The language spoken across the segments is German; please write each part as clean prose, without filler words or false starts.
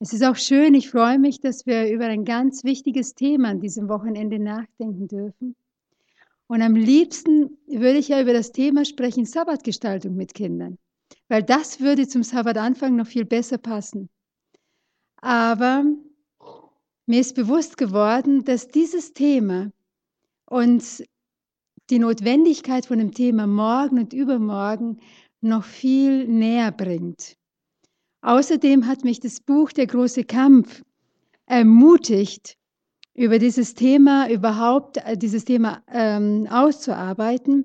Es ist auch schön, ich freue mich, dass wir über ein ganz wichtiges Thema an diesem Wochenende nachdenken dürfen. Und am liebsten würde ich ja über das Thema sprechen, Sabbatgestaltung mit Kindern, weil das würde zum Sabbatanfang noch viel besser passen. Aber mir ist bewusst geworden, dass dieses Thema uns die Notwendigkeit von dem Thema morgen und übermorgen noch viel näher bringt. Außerdem hat mich das Buch Der große Kampf ermutigt, über dieses Thema auszuarbeiten,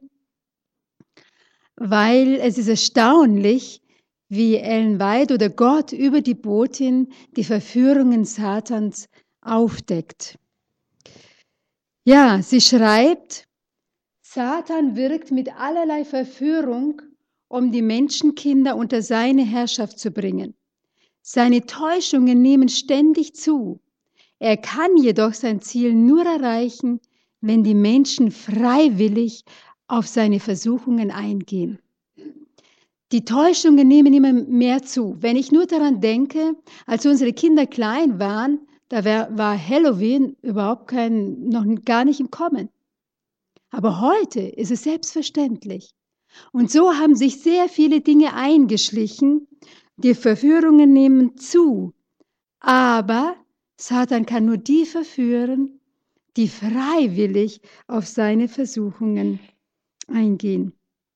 weil es ist erstaunlich, wie Ellen White oder Gott über die Botin die Verführungen Satans aufdeckt. Ja, sie schreibt, Satan wirkt mit allerlei Verführung, um die Menschenkinder unter seine Herrschaft zu bringen. Seine Täuschungen nehmen ständig zu. Er kann jedoch sein Ziel nur erreichen, wenn die Menschen freiwillig auf seine Versuchungen eingehen. Die Täuschungen nehmen immer mehr zu. Wenn ich nur daran denke, als unsere Kinder klein waren, da war Halloween überhaupt noch gar nicht im Kommen. Aber heute ist es selbstverständlich. Und so haben sich sehr viele Dinge eingeschlichen. Die Verführungen nehmen zu. Aber Satan kann nur die verführen, die freiwillig auf seine Versuchungen eingehen.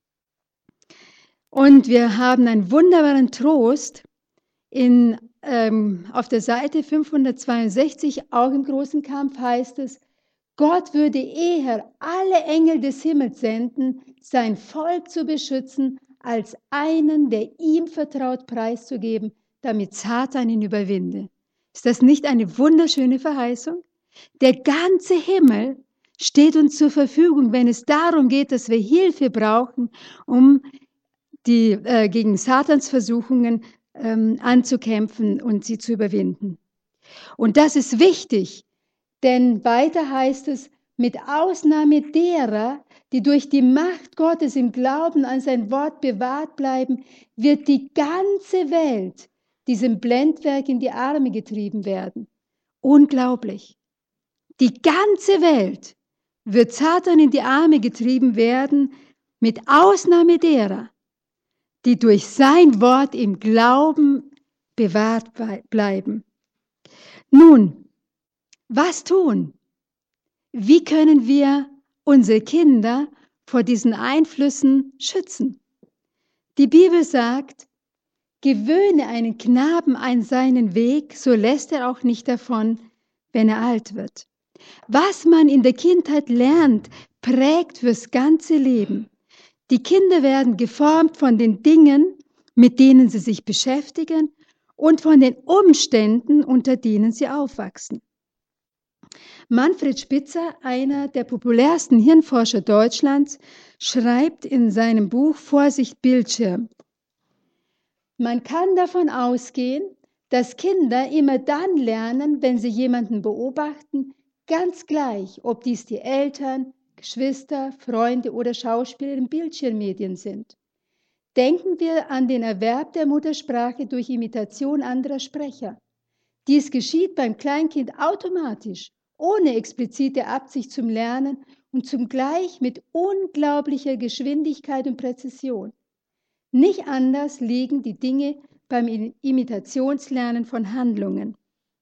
Und wir haben einen wunderbaren Trost auf der Seite 562, auch im großen Kampf heißt es, Gott würde eher alle Engel des Himmels senden, sein Volk zu beschützen, als einen, der ihm vertraut, preiszugeben, damit Satan ihn überwinde. Ist das nicht eine wunderschöne Verheißung? Der ganze Himmel steht uns zur Verfügung, wenn es darum geht, dass wir Hilfe brauchen, um gegen Satans Versuchungen anzukämpfen und sie zu überwinden. Und das ist wichtig, denn weiter heißt es, mit Ausnahme derer, die durch die Macht Gottes im Glauben an sein Wort bewahrt bleiben, wird die ganze Welt diesem Blendwerk in die Arme getrieben werden. Unglaublich. Die ganze Welt wird Satan in die Arme getrieben werden, mit Ausnahme derer, die durch sein Wort im Glauben bewahrt bleiben. Nun, was tun? Wie können wir unsere Kinder vor diesen Einflüssen schützen? Die Bibel sagt, gewöhne einen Knaben an seinen Weg, so lässt er auch nicht davon, wenn er alt wird. Was man in der Kindheit lernt, prägt fürs ganze Leben. Die Kinder werden geformt von den Dingen, mit denen sie sich beschäftigen und von den Umständen, unter denen sie aufwachsen. Manfred Spitzer, einer der populärsten Hirnforscher Deutschlands, schreibt in seinem Buch Vorsicht Bildschirm: Man kann davon ausgehen, dass Kinder immer dann lernen, wenn sie jemanden beobachten, ganz gleich, ob dies die Eltern, Geschwister, Freunde oder Schauspieler in Bildschirmmedien sind. Denken wir an den Erwerb der Muttersprache durch Imitation anderer Sprecher. Dies geschieht beim Kleinkind automatisch, ohne explizite Absicht zum Lernen und zugleich mit unglaublicher Geschwindigkeit und Präzision. Nicht anders liegen die Dinge beim Imitationslernen von Handlungen.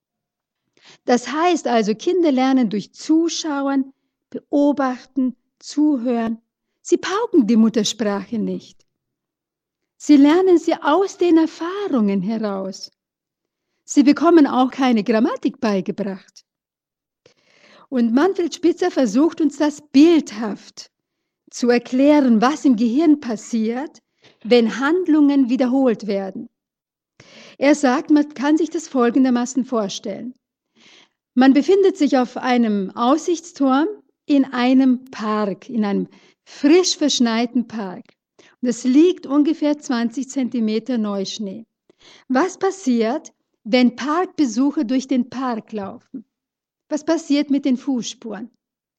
Das heißt also, Kinder lernen durch Zuschauen, Beobachten, Zuhören. Sie pauken die Muttersprache nicht. Sie lernen sie aus den Erfahrungen heraus. Sie bekommen auch keine Grammatik beigebracht. Und Manfred Spitzer versucht uns das bildhaft zu erklären, was im Gehirn passiert, wenn Handlungen wiederholt werden. Er sagt, man kann sich das folgendermaßen vorstellen. Man befindet sich auf einem Aussichtsturm in einem Park, in einem frisch verschneiten Park. Und es liegt ungefähr 20 Zentimeter Neuschnee. Was passiert, wenn Parkbesucher durch den Park laufen? Was passiert mit den Fußspuren?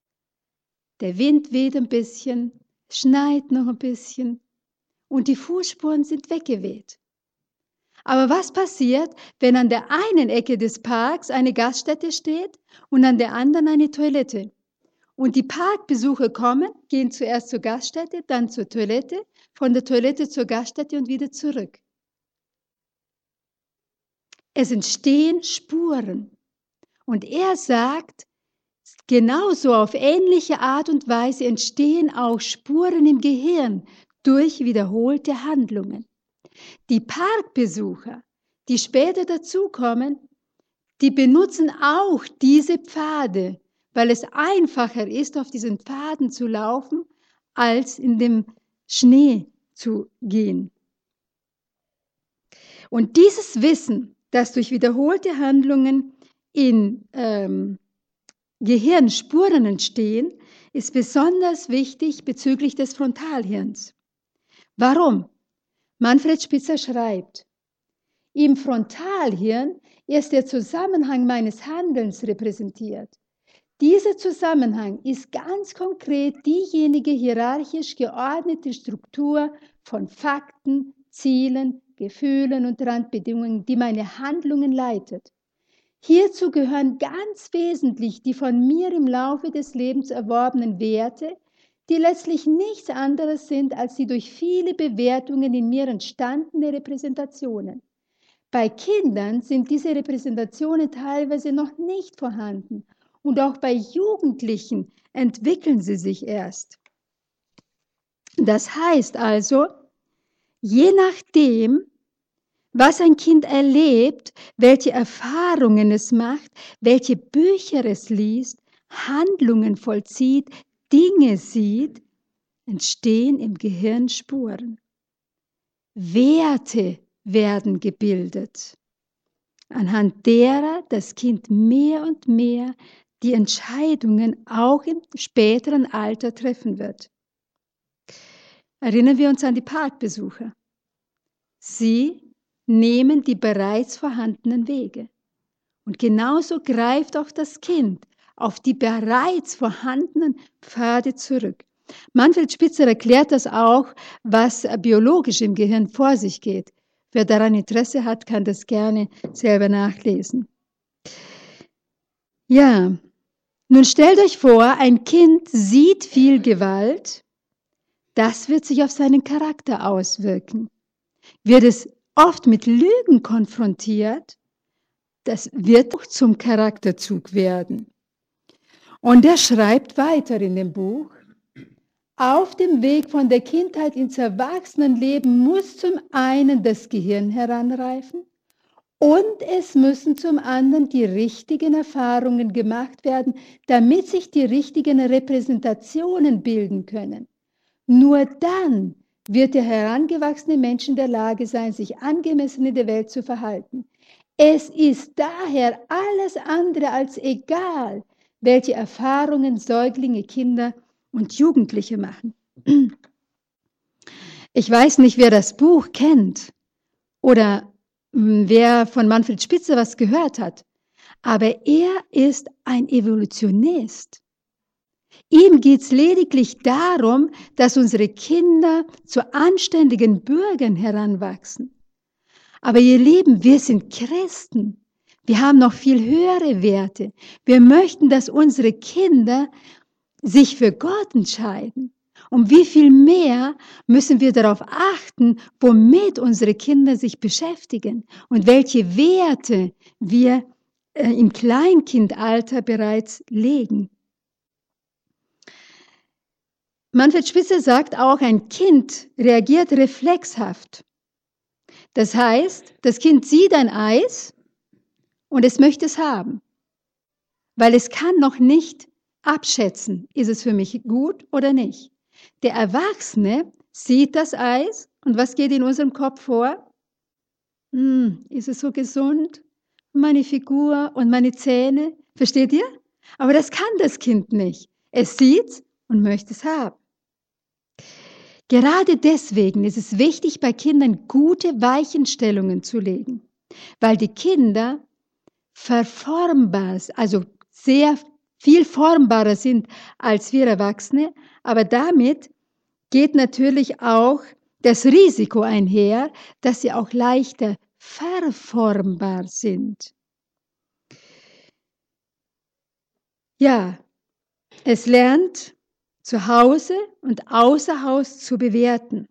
Der Wind weht ein bisschen, schneit noch ein bisschen und die Fußspuren sind weggeweht. Aber was passiert, wenn an der einen Ecke des Parks eine Gaststätte steht und an der anderen eine Toilette? Und die Parkbesucher kommen, gehen zuerst zur Gaststätte, dann zur Toilette, von der Toilette zur Gaststätte und wieder zurück. Es entstehen Spuren. Und er sagt, genauso auf ähnliche Art und Weise entstehen auch Spuren im Gehirn durch wiederholte Handlungen. Die Parkbesucher, die später dazukommen, die benutzen auch diese Pfade, weil es einfacher ist, auf diesen Pfaden zu laufen, als in dem Schnee zu gehen. Und dieses Wissen, das durch wiederholte Handlungen in Gehirn Spuren entstehen, ist besonders wichtig bezüglich des Frontalhirns. Warum? Manfred Spitzer schreibt, im Frontalhirn ist der Zusammenhang meines Handelns repräsentiert. Dieser Zusammenhang ist ganz konkret diejenige hierarchisch geordnete Struktur von Fakten, Zielen, Gefühlen und Randbedingungen, die meine Handlungen leitet. Hierzu gehören ganz wesentlich die von mir im Laufe des Lebens erworbenen Werte, die letztlich nichts anderes sind als die durch viele Bewertungen in mir entstandene Repräsentationen. Bei Kindern sind diese Repräsentationen teilweise noch nicht vorhanden und auch bei Jugendlichen entwickeln sie sich erst. Das heißt also, je nachdem, was ein Kind erlebt, welche Erfahrungen es macht, welche Bücher es liest, Handlungen vollzieht, Dinge sieht, entstehen im Gehirn Spuren. Werte werden gebildet, anhand derer das Kind mehr und mehr die Entscheidungen auch im späteren Alter treffen wird. Erinnern wir uns an die Parkbesucher. Sie nehmen die bereits vorhandenen Wege. Und genauso greift auch das Kind auf die bereits vorhandenen Pfade zurück. Manfred Spitzer erklärt das auch, was biologisch im Gehirn vor sich geht. Wer daran Interesse hat, kann das gerne selber nachlesen. Ja, nun stellt euch vor, ein Kind sieht viel Gewalt. Das wird sich auf seinen Charakter auswirken. Wird es oft mit Lügen konfrontiert, das wird auch zum Charakterzug werden. Und er schreibt weiter in dem Buch, auf dem Weg von der Kindheit ins Erwachsenenleben muss zum einen das Gehirn heranreifen und es müssen zum anderen die richtigen Erfahrungen gemacht werden, damit sich die richtigen Repräsentationen bilden können. Nur dann wird der herangewachsene Mensch in der Lage sein, sich angemessen in der Welt zu verhalten. Es ist daher alles andere als egal, welche Erfahrungen Säuglinge, Kinder und Jugendliche machen. Ich weiß nicht, wer das Buch kennt oder wer von Manfred Spitzer was gehört hat, aber er ist ein Evolutionist. Ihm geht es lediglich darum, dass unsere Kinder zu anständigen Bürgern heranwachsen. Aber ihr Lieben, wir sind Christen. Wir haben noch viel höhere Werte. Wir möchten, dass unsere Kinder sich für Gott entscheiden. Und wie viel mehr müssen wir darauf achten, womit unsere Kinder sich beschäftigen und welche Werte wir im Kleinkindalter bereits legen. Manfred Spitzer sagt auch, ein Kind reagiert reflexhaft. Das heißt, das Kind sieht ein Eis und es möchte es haben, weil es kann noch nicht abschätzen, ist es für mich gut oder nicht. Der Erwachsene sieht das Eis und was geht in unserem Kopf vor? Ist es so gesund? Meine Figur und meine Zähne, versteht ihr? Aber das kann das Kind nicht. Es sieht und möchte es haben. Gerade deswegen ist es wichtig, bei Kindern gute Weichenstellungen zu legen, weil die Kinder verformbar, also sehr viel formbarer sind als wir Erwachsene, aber damit geht natürlich auch das Risiko einher, dass sie auch leichter verformbar sind. Ja, es lernt zu Hause und außer Haus zu bewerten.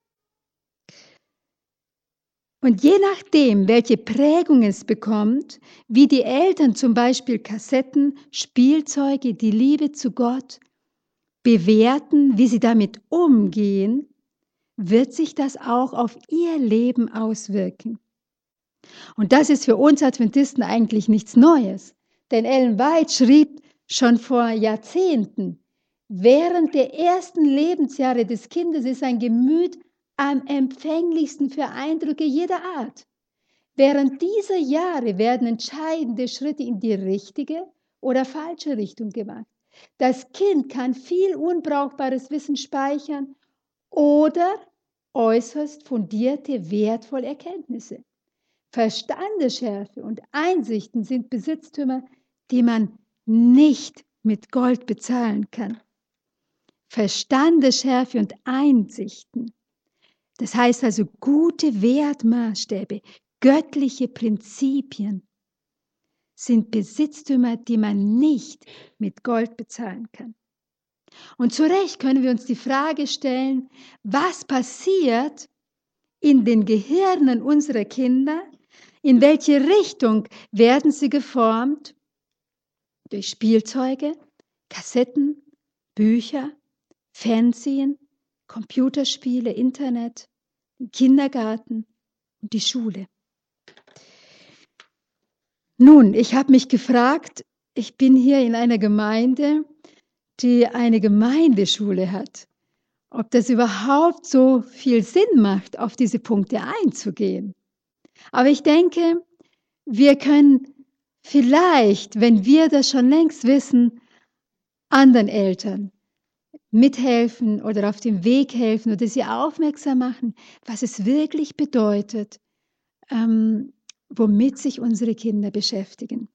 Und je nachdem, welche Prägung es bekommt, wie die Eltern zum Beispiel Kassetten, Spielzeuge, die Liebe zu Gott bewerten, wie sie damit umgehen, wird sich das auch auf ihr Leben auswirken. Und das ist für uns Adventisten eigentlich nichts Neues. Denn Ellen White schrieb schon vor Jahrzehnten, während der ersten Lebensjahre des Kindes ist ein Gemüt am empfänglichsten für Eindrücke jeder Art. Während dieser Jahre werden entscheidende Schritte in die richtige oder falsche Richtung gemacht. Das Kind kann viel unbrauchbares Wissen speichern oder äußerst fundierte, wertvolle Erkenntnisse. Verstandesschärfe und Einsichten sind Besitztümer, die man nicht mit Gold bezahlen kann. Verstandesschärfe und Einsichten. Das heißt also gute Wertmaßstäbe, göttliche Prinzipien sind Besitztümer, die man nicht mit Gold bezahlen kann. Und zu Recht können wir uns die Frage stellen, was passiert in den Gehirnen unserer Kinder? In welche Richtung werden sie geformt? Durch Spielzeuge, Kassetten, Bücher, Fernsehen, Computerspiele, Internet, den Kindergarten und die Schule. Nun, ich habe mich gefragt, ich bin hier in einer Gemeinde, die eine Gemeindeschule hat, ob das überhaupt so viel Sinn macht, auf diese Punkte einzugehen. Aber ich denke, wir können vielleicht, wenn wir das schon längst wissen, anderen Eltern mithelfen oder auf dem Weg helfen oder sie aufmerksam machen, was es wirklich bedeutet, womit sich unsere Kinder beschäftigen.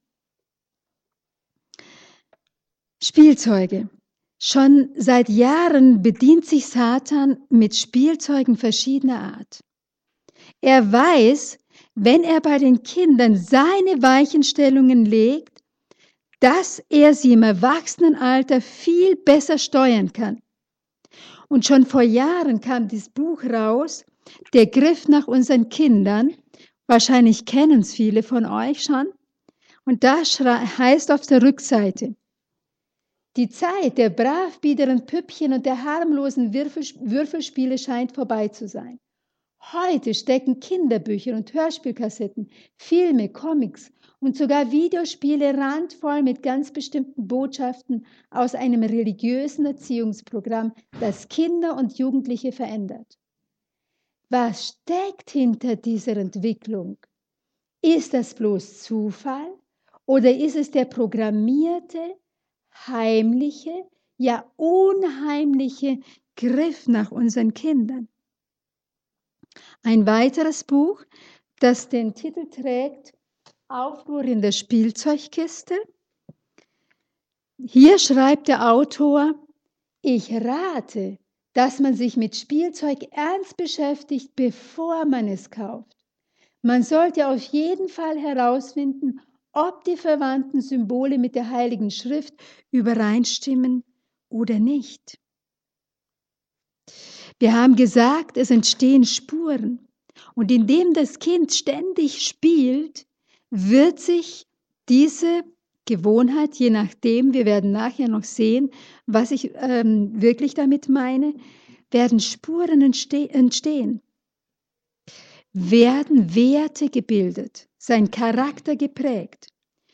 Spielzeuge. Schon seit Jahren bedient sich Satan mit Spielzeugen verschiedener Art. Er weiß, wenn er bei den Kindern seine Weichenstellungen legt, dass er sie im Erwachsenenalter viel besser steuern kann. Und schon vor Jahren kam dieses Buch raus, Der Griff nach unseren Kindern. Wahrscheinlich kennen es viele von euch schon. Und da heißt auf der Rückseite, die Zeit der bravbiederen Püppchen und der harmlosen Würfelspiele scheint vorbei zu sein. Heute stecken Kinderbücher und Hörspielkassetten, Filme, Comics und sogar Videospiele randvoll mit ganz bestimmten Botschaften aus einem religiösen Erziehungsprogramm, das Kinder und Jugendliche verändert. Was steckt hinter dieser Entwicklung? Ist das bloß Zufall oder ist es der programmierte, heimliche, ja unheimliche Griff nach unseren Kindern? Ein weiteres Buch, das den Titel trägt, Aufruhr in der Spielzeugkiste. Hier schreibt der Autor, ich rate, dass man sich mit Spielzeug ernst beschäftigt, bevor man es kauft. Man sollte auf jeden Fall herausfinden, ob die verwandten Symbole mit der Heiligen Schrift übereinstimmen oder nicht. Wir haben gesagt, es entstehen Spuren. Und indem das Kind ständig spielt, wird sich diese Gewohnheit, je nachdem, wir werden nachher noch sehen, was ich wirklich damit meine, werden Spuren entstehen. Werden Werte gebildet, sein Charakter geprägt.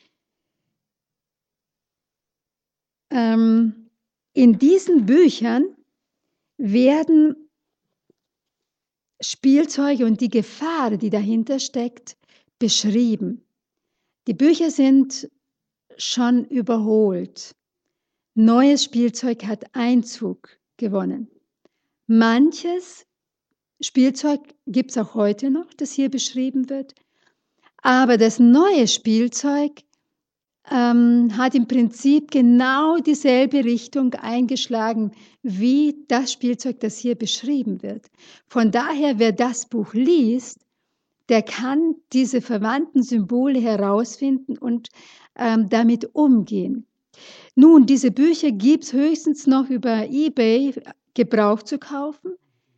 In diesen Büchern werden Spielzeuge und die Gefahr, die dahinter steckt, beschrieben. Die Bücher sind schon überholt. Neues Spielzeug hat Einzug gewonnen. Manches Spielzeug gibt es auch heute noch, das hier beschrieben wird. Aber das neue Spielzeug hat im Prinzip genau dieselbe Richtung eingeschlagen wie das Spielzeug, das hier beschrieben wird. Von daher, wer das Buch liest, der kann diese verwandten Symbole herausfinden und damit umgehen. Nun, diese Bücher gibt es höchstens noch über eBay gebraucht zu kaufen,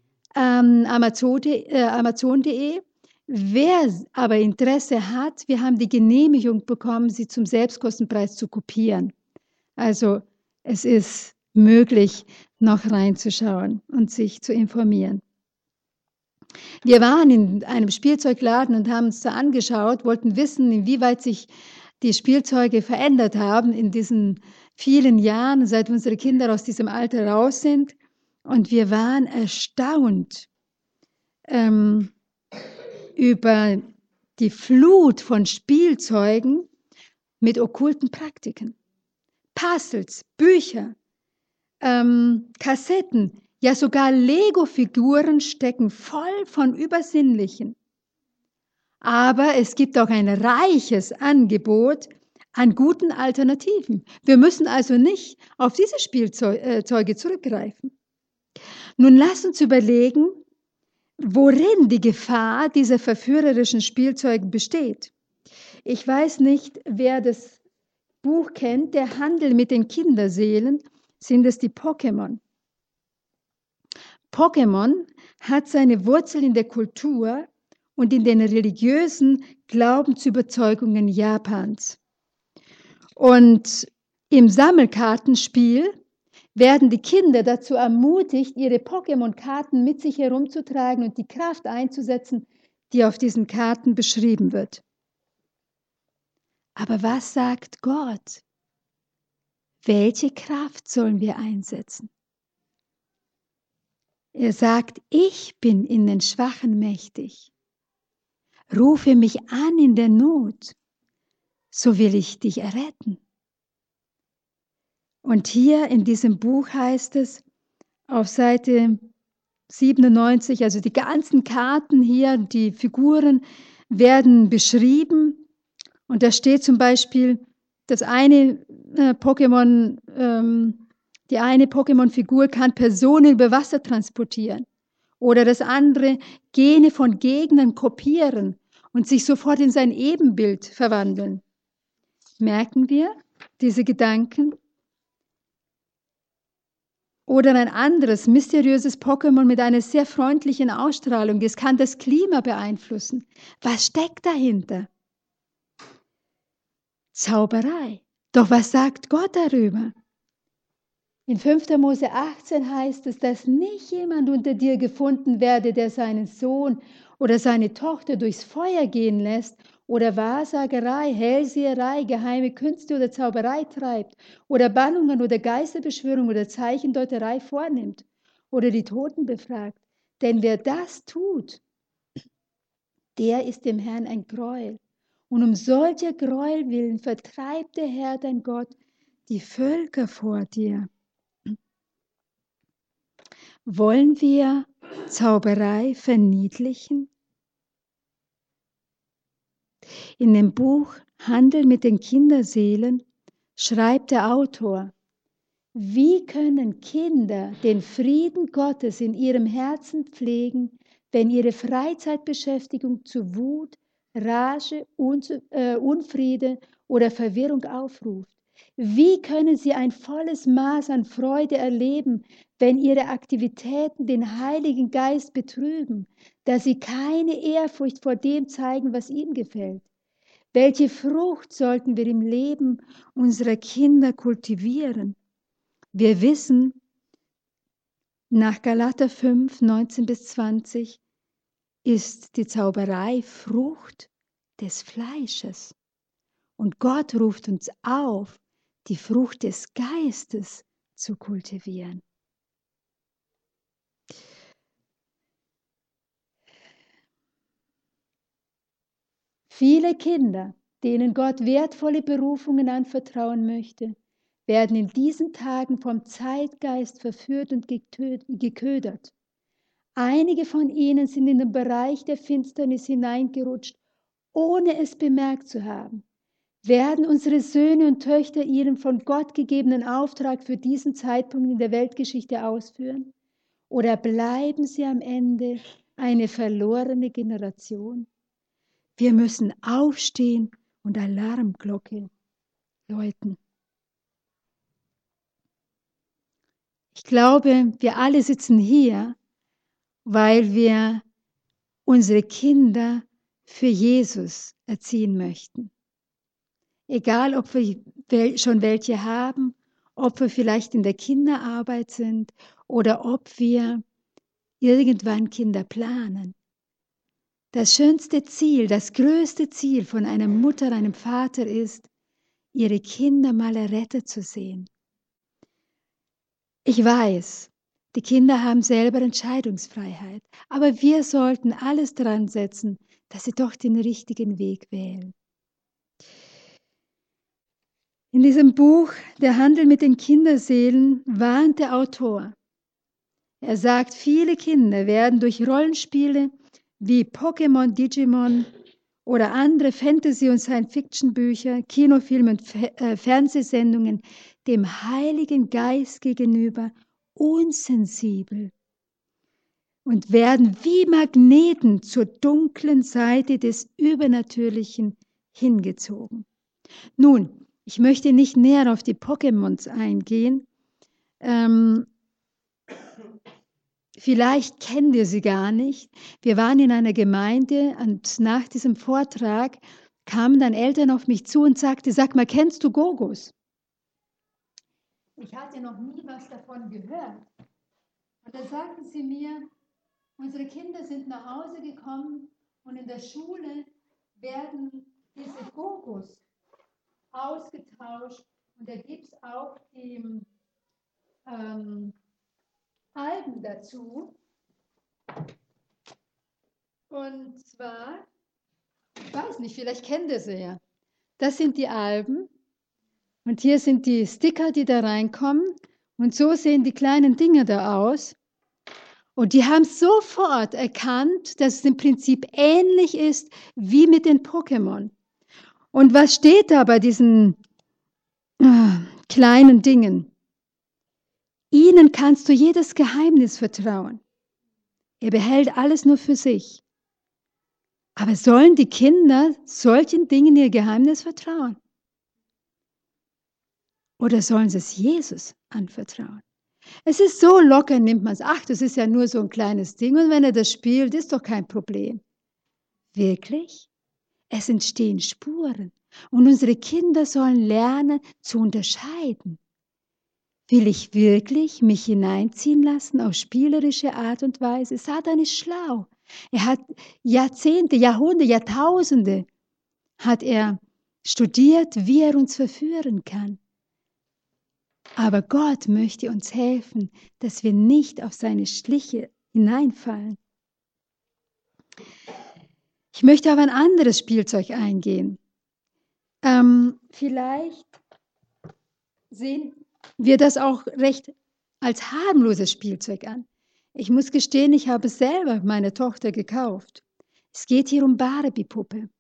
Amazon.de. Wer aber Interesse hat, wir haben die Genehmigung bekommen, sie zum Selbstkostenpreis zu kopieren. Also es ist möglich, noch reinzuschauen und sich zu informieren. Wir waren in einem Spielzeugladen und haben uns da angeschaut, wollten wissen, inwieweit sich die Spielzeuge verändert haben in diesen vielen Jahren, seit unsere Kinder aus diesem Alter raus sind. Und wir waren erstaunt über die Flut von Spielzeugen mit okkulten Praktiken. Puzzles, Bücher, Kassetten, ja sogar Lego-Figuren stecken voll von Übersinnlichen. Aber es gibt auch ein reiches Angebot an guten Alternativen. Wir müssen also nicht auf diese Spielzeuge zurückgreifen. Nun lass uns überlegen, worin die Gefahr dieser verführerischen Spielzeuge besteht. Ich weiß nicht, wer das Buch kennt, Der Handel mit den Kinderseelen, sind es die Pokémon. Pokémon hat seine Wurzel in der Kultur und in den religiösen Glaubensüberzeugungen Japans. Und im Sammelkartenspiel werden die Kinder dazu ermutigt, ihre Pokémon-Karten mit sich herumzutragen und die Kraft einzusetzen, die auf diesen Karten beschrieben wird. Aber was sagt Gott? Welche Kraft sollen wir einsetzen? Er sagt, ich bin in den Schwachen mächtig. Rufe mich an in der Not, so will ich dich erretten. Und hier in diesem Buch heißt es auf Seite 97, also die ganzen Karten hier, die Figuren werden beschrieben. Und da steht zum Beispiel, das eine Pokémon, die eine Pokémon-Figur kann Personen über Wasser transportieren. Oder das andere Gene von Gegnern kopieren und sich sofort in sein Ebenbild verwandeln. Merken wir diese Gedanken? Oder ein anderes mysteriöses Pokémon mit einer sehr freundlichen Ausstrahlung. Es kann das Klima beeinflussen. Was steckt dahinter? Zauberei. Doch was sagt Gott darüber? In 5. Mose 18 heißt es, dass nicht jemand unter dir gefunden werde, der seinen Sohn oder seine Tochter durchs Feuer gehen lässt oder Wahrsagerei, Hellseherei, geheime Künste oder Zauberei treibt oder Bannungen oder Geisterbeschwörung oder Zeichendeuterei vornimmt oder die Toten befragt. Denn wer das tut, der ist dem Herrn ein Gräuel. Und um solcher Gräuel willen vertreibt der Herr, dein Gott, die Völker vor dir. Wollen wir Zauberei verniedlichen? In dem Buch Handel mit den Kinderseelen schreibt der Autor, wie können Kinder den Frieden Gottes in ihrem Herzen pflegen, wenn ihre Freizeitbeschäftigung zu Wut, Rage, Unfriede oder Verwirrung aufruft? Wie können sie ein volles Maß an Freude erleben, wenn ihre Aktivitäten den Heiligen Geist betrüben, da sie keine Ehrfurcht vor dem zeigen, was ihm gefällt? Welche Frucht sollten wir im Leben unserer Kinder kultivieren? Wir wissen, nach Galater 5, 19 bis 20 ist die Zauberei Frucht des Fleisches. Und Gott ruft uns auf, die Frucht des Geistes zu kultivieren. Viele Kinder, denen Gott wertvolle Berufungen anvertrauen möchte, werden in diesen Tagen vom Zeitgeist verführt und geködert. Einige von ihnen sind in den Bereich der Finsternis hineingerutscht, ohne es bemerkt zu haben. Werden unsere Söhne und Töchter ihren von Gott gegebenen Auftrag für diesen Zeitpunkt in der Weltgeschichte ausführen? Oder bleiben sie am Ende eine verlorene Generation? Wir müssen aufstehen und Alarmglocke läuten. Ich glaube, wir alle sitzen hier, weil wir unsere Kinder für Jesus erziehen möchten. Egal, ob wir schon welche haben, ob wir vielleicht in der Kinderarbeit sind oder ob wir irgendwann Kinder planen. Das schönste Ziel, das größte Ziel von einer Mutter, einem Vater ist, ihre Kinder mal errettet zu sehen. Ich weiß, die Kinder haben selber Entscheidungsfreiheit, aber wir sollten alles dran setzen, dass sie doch den richtigen Weg wählen. In diesem Buch Der Handel mit den Kinderseelen warnt der Autor. Er sagt, viele Kinder werden durch Rollenspiele wie Pokémon, Digimon oder andere Fantasy- und Science-Fiction-Bücher, Kinofilme und Fernsehsendungen dem Heiligen Geist gegenüber unsensibel und werden wie Magneten zur dunklen Seite des Übernatürlichen hingezogen. Nun, ich möchte nicht näher auf die Pokémons eingehen. Vielleicht kennt ihr sie gar nicht. Wir waren in einer Gemeinde und nach diesem Vortrag kamen dann Eltern auf mich zu und sagten, sag mal, kennst du Gogos? Ich hatte noch nie was davon gehört. Und dann sagten sie mir, unsere Kinder sind nach Hause gekommen und in der Schule werden diese Gogos ausgetauscht und da gibt es auch die Alben dazu. Und zwar, ich weiß nicht, vielleicht kennt ihr sie ja. Das sind die Alben und hier sind die Sticker, die da reinkommen und so sehen die kleinen Dinger da aus. Und die haben sofort erkannt, dass es im Prinzip ähnlich ist wie mit den Pokémon. Und was steht da bei diesen kleinen Dingen? Ihnen kannst du jedes Geheimnis vertrauen. Er behält alles nur für sich. Aber sollen die Kinder solchen Dingen ihr Geheimnis vertrauen? Oder sollen sie es Jesus anvertrauen? Es ist so locker, nimmt man es. Ach, das ist ja nur so ein kleines Ding und wenn er das spielt, ist doch kein Problem. Wirklich? Es entstehen Spuren und unsere Kinder sollen lernen zu unterscheiden. Will ich wirklich mich hineinziehen lassen auf spielerische Art und Weise? Satan ist schlau. Er hat Jahrzehnte, Jahrhunderte, Jahrtausende hat er studiert, wie er uns verführen kann. Aber Gott möchte uns helfen, dass wir nicht auf seine Schliche hineinfallen. Ich möchte auf ein anderes Spielzeug eingehen. Vielleicht sehen wir das auch recht als harmloses Spielzeug an. Ich muss gestehen, ich habe selber meine Tochter gekauft. Es geht hier um Barbie-Puppe.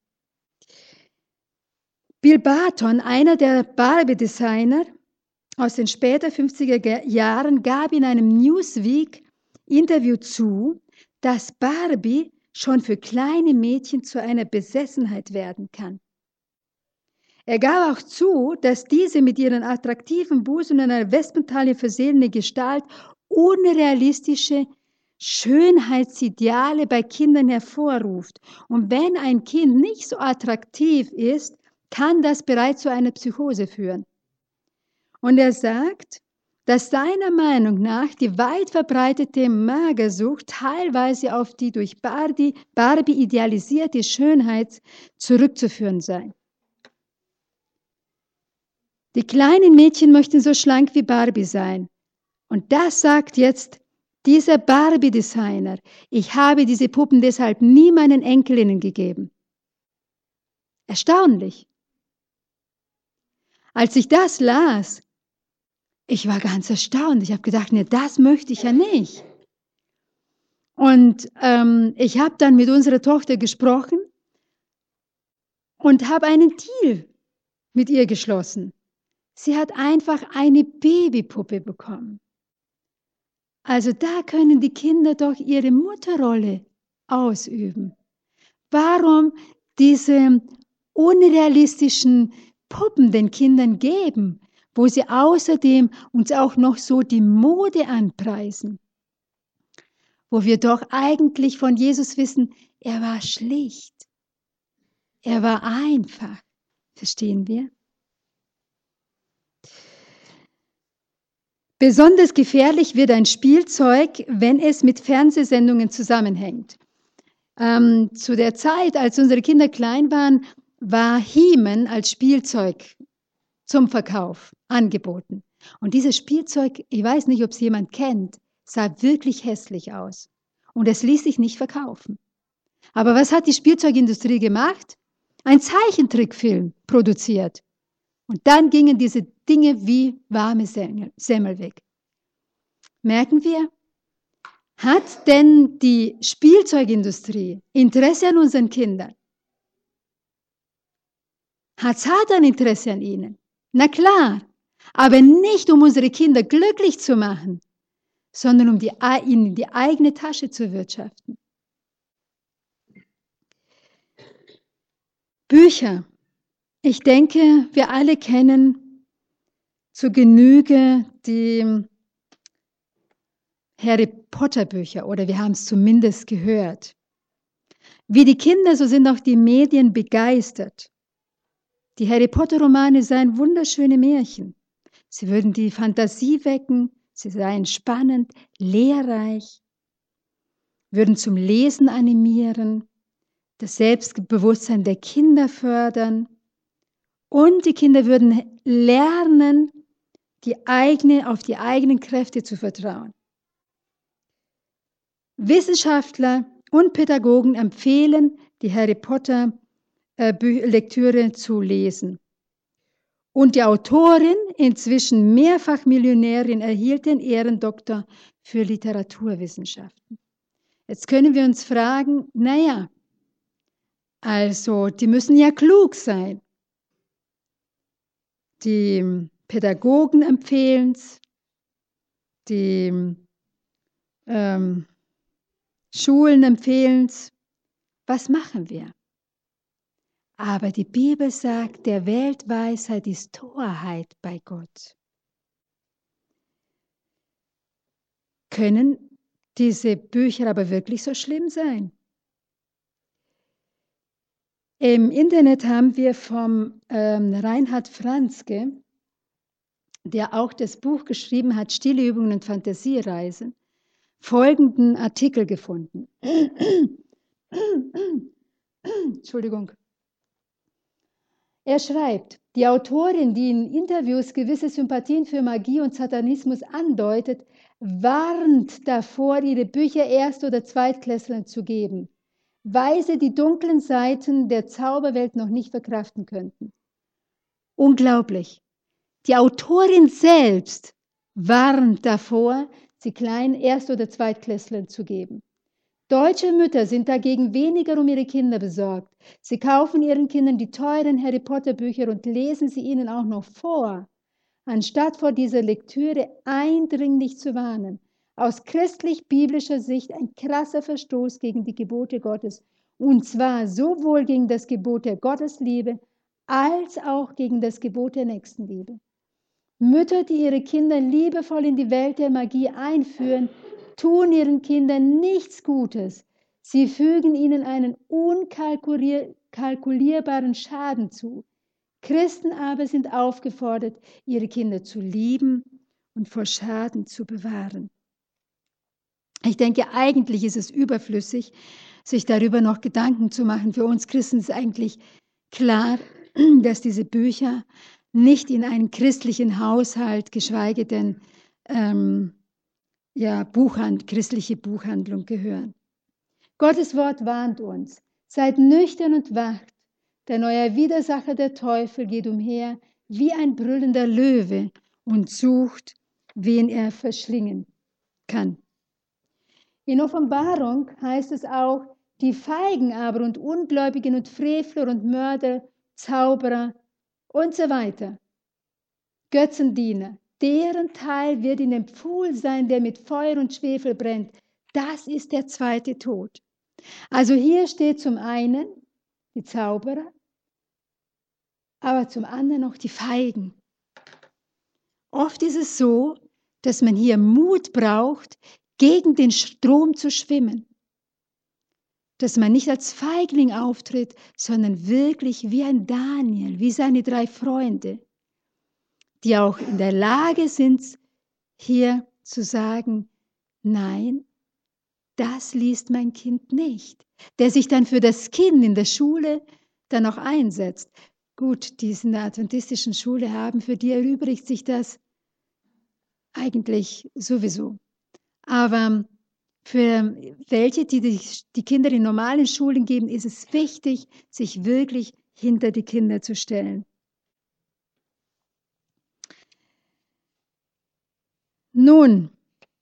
Bill Barton, einer der Barbie-Designer aus den späten 50er Jahren, gab in einem Newsweek-Interview zu, dass Barbie schon für kleine Mädchen zu einer Besessenheit werden kann. Er gab auch zu, dass diese mit ihren attraktiven Busen und einer Wespentaille versehene Gestalt unrealistische Schönheitsideale bei Kindern hervorruft. Und wenn ein Kind nicht so attraktiv ist, kann das bereits zu einer Psychose führen. Und er sagt, dass seiner Meinung nach die weit verbreitete Magersucht teilweise auf die durch Barbie idealisierte Schönheit zurückzuführen sei. Die kleinen Mädchen möchten so schlank wie Barbie sein. Und das sagt jetzt dieser Barbie-Designer. Ich habe diese Puppen deshalb nie meinen Enkelinnen gegeben. Erstaunlich. Als ich das las, ich war ganz erstaunt. Ich habe gedacht, nee, das möchte ich ja nicht. Und ich habe dann mit unserer Tochter gesprochen und habe einen Deal mit ihr geschlossen. Sie hat einfach eine Babypuppe bekommen. Also da können die Kinder doch ihre Mutterrolle ausüben. Warum diese unrealistischen Puppen den Kindern geben, wo sie außerdem uns auch noch so die Mode anpreisen, wo wir doch eigentlich von Jesus wissen, er war schlicht, er war einfach. Verstehen wir? Besonders gefährlich wird ein Spielzeug, wenn es mit Fernsehsendungen zusammenhängt. Zu der Zeit, als unsere Kinder klein waren, war He-Man als Spielzeug zum Verkauf angeboten. Und dieses Spielzeug, ich weiß nicht, ob es jemand kennt, sah wirklich hässlich aus. Und es ließ sich nicht verkaufen. Aber was hat die Spielzeugindustrie gemacht? Ein Zeichentrickfilm produziert. Und dann gingen diese Dinge wie warme Semmel weg. Merken wir? Hat denn die Spielzeugindustrie Interesse an unseren Kindern? Hat Satan Interesse an ihnen? Na klar, aber nicht um unsere Kinder glücklich zu machen, sondern um ihnen die eigene Tasche zu wirtschaften. Bücher. Ich denke, wir alle kennen zur Genüge die Harry Potter Bücher oder wir haben es zumindest gehört. Wie die Kinder, so sind auch die Medien begeistert. Die Harry Potter Romane seien wunderschöne Märchen. Sie würden die Fantasie wecken, sie seien spannend, lehrreich, würden zum Lesen animieren, das Selbstbewusstsein der Kinder fördern und die Kinder würden lernen, auf die eigenen Kräfte zu vertrauen. Wissenschaftler und Pädagogen empfehlen, die Harry Potter Lektüre zu lesen. Und die Autorin, inzwischen mehrfach Millionärin, erhielt den Ehrendoktor für Literaturwissenschaften. Jetzt können wir uns fragen, naja, also die müssen ja klug sein. Die Pädagogen empfehlen es, die Schulen empfehlen es. Was machen wir? Aber die Bibel sagt, der Weltweisheit ist Torheit bei Gott. Können diese Bücher aber wirklich so schlimm sein? Im Internet haben wir vom Reinhard Franzke, der auch das Buch geschrieben hat, Stille Übungen und Fantasiereisen, folgenden Artikel gefunden. Entschuldigung. Er schreibt, die Autorin, die in Interviews gewisse Sympathien für Magie und Satanismus andeutet, warnt davor, ihre Bücher Erst- oder Zweitklässlern zu geben, weil sie die dunklen Seiten der Zauberwelt noch nicht verkraften könnten. Unglaublich. Die Autorin selbst warnt davor, sie kleinen Erst- oder Zweitklässlern zu geben. Deutsche Mütter sind dagegen weniger um ihre Kinder besorgt. Sie kaufen ihren Kindern die teuren Harry Potter Bücher und lesen sie ihnen auch noch vor, anstatt vor dieser Lektüre eindringlich zu warnen. Aus christlich-biblischer Sicht ein krasser Verstoß gegen die Gebote Gottes, und zwar sowohl gegen das Gebot der Gottesliebe als auch gegen das Gebot der Nächstenliebe. Mütter, die ihre Kinder liebevoll in die Welt der Magie einführen, tun ihren Kindern nichts Gutes. Sie fügen ihnen einen unkalkulierbaren Schaden zu. Christen aber sind aufgefordert, ihre Kinder zu lieben und vor Schaden zu bewahren. Ich denke, eigentlich ist es überflüssig, sich darüber noch Gedanken zu machen. Für uns Christen ist eigentlich klar, dass diese Bücher nicht in einen christlichen Haushalt, geschweige denn christliche Buchhandlung gehören. Gottes Wort warnt uns, seid nüchtern und wacht, denn euer Widersacher der Teufel geht umher wie ein brüllender Löwe und sucht, wen er verschlingen kann. In Offenbarung heißt es auch, die Feigen aber und Ungläubigen und Frevler und Mörder, Zauberer und so weiter, Götzendiener, deren Teil wird in dem Pfuhl sein, der mit Feuer und Schwefel brennt. Das ist der zweite Tod. Also hier steht zum einen, die Zauberer, aber zum anderen auch die Feigen. Oft ist es so, dass man hier Mut braucht, gegen den Strom zu schwimmen. Dass man nicht als Feigling auftritt, sondern wirklich wie ein Daniel, wie seine 3 Freunde, die auch in der Lage sind, hier zu sagen, nein, das liest mein Kind nicht. Der sich dann für das Kind in der Schule dann auch einsetzt. Gut, die in der adventistischen Schule haben, für die erübrigt sich das eigentlich sowieso. Aber für welche, die Kinder in normalen Schulen geben, ist es wichtig, sich wirklich hinter die Kinder zu stellen. Nun,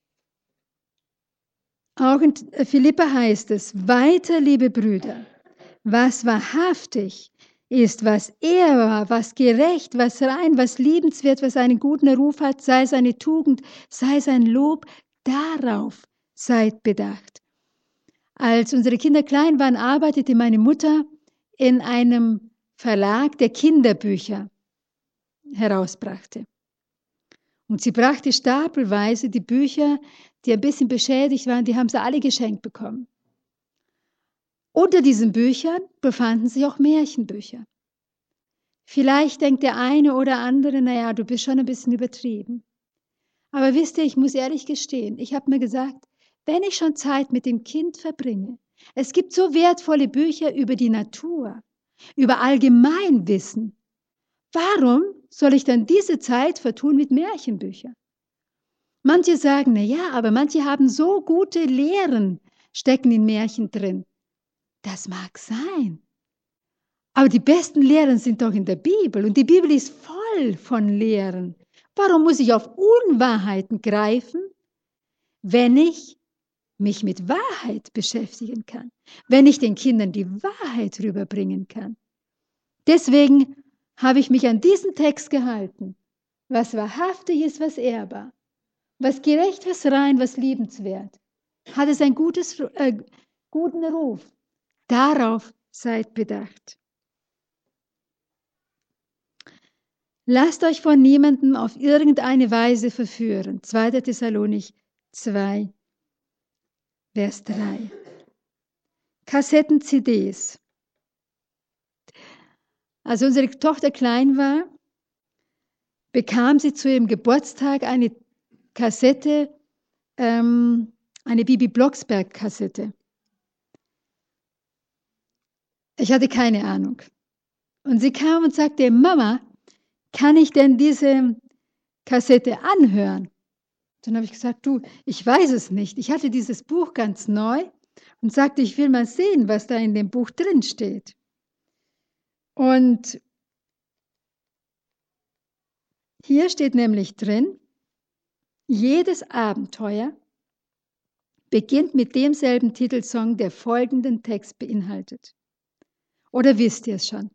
auch in Philipper heißt es, weiter, liebe Brüder, was wahrhaftig ist, was ehrbar, was gerecht, was rein, was liebenswert, was einen guten Ruf hat, sei es eine Tugend, sei es ein Lob, darauf seid bedacht. Als unsere Kinder klein waren, arbeitete meine Mutter in einem Verlag, der Kinderbücher herausbrachte. Und sie brachte stapelweise die Bücher, die ein bisschen beschädigt waren, die haben sie alle geschenkt bekommen. Unter diesen Büchern befanden sich auch Märchenbücher. Vielleicht denkt der eine oder andere, naja, du bist schon ein bisschen übertrieben. Aber wisst ihr, ich muss ehrlich gestehen, ich habe mir gesagt, wenn ich schon Zeit mit dem Kind verbringe, es gibt so wertvolle Bücher über die Natur, über Allgemeinwissen. Warum soll ich dann diese Zeit vertun mit Märchenbüchern? Manche sagen, na ja, aber manche haben so gute Lehren, stecken in Märchen drin. Das mag sein. Aber die besten Lehren sind doch in der Bibel und die Bibel ist voll von Lehren. Warum muss ich auf Unwahrheiten greifen, wenn ich mich mit Wahrheit beschäftigen kann, wenn ich den Kindern die Wahrheit rüberbringen kann? Deswegen habe ich mich an diesen Text gehalten. Was wahrhaftig ist, was ehrbar, was gerecht, was rein, was liebenswert, hat es einen guten Ruf. Darauf seid bedacht. Lasst euch von niemandem auf irgendeine Weise verführen. 2. Thessalonich 2, Vers 3. Kassetten-CDs. Als unsere Tochter klein war, bekam sie zu ihrem Geburtstag eine Kassette, eine Bibi Blocksberg-Kassette. Ich hatte keine Ahnung. Und sie kam und sagte, Mama, kann ich denn diese Kassette anhören? Dann habe ich gesagt, du, ich weiß es nicht. Ich hatte dieses Buch ganz neu und sagte, ich will mal sehen, was da in dem Buch drin steht. Und hier steht nämlich drin, jedes Abenteuer beginnt mit demselben Titelsong, der folgenden Text beinhaltet. Oder wisst ihr es schon?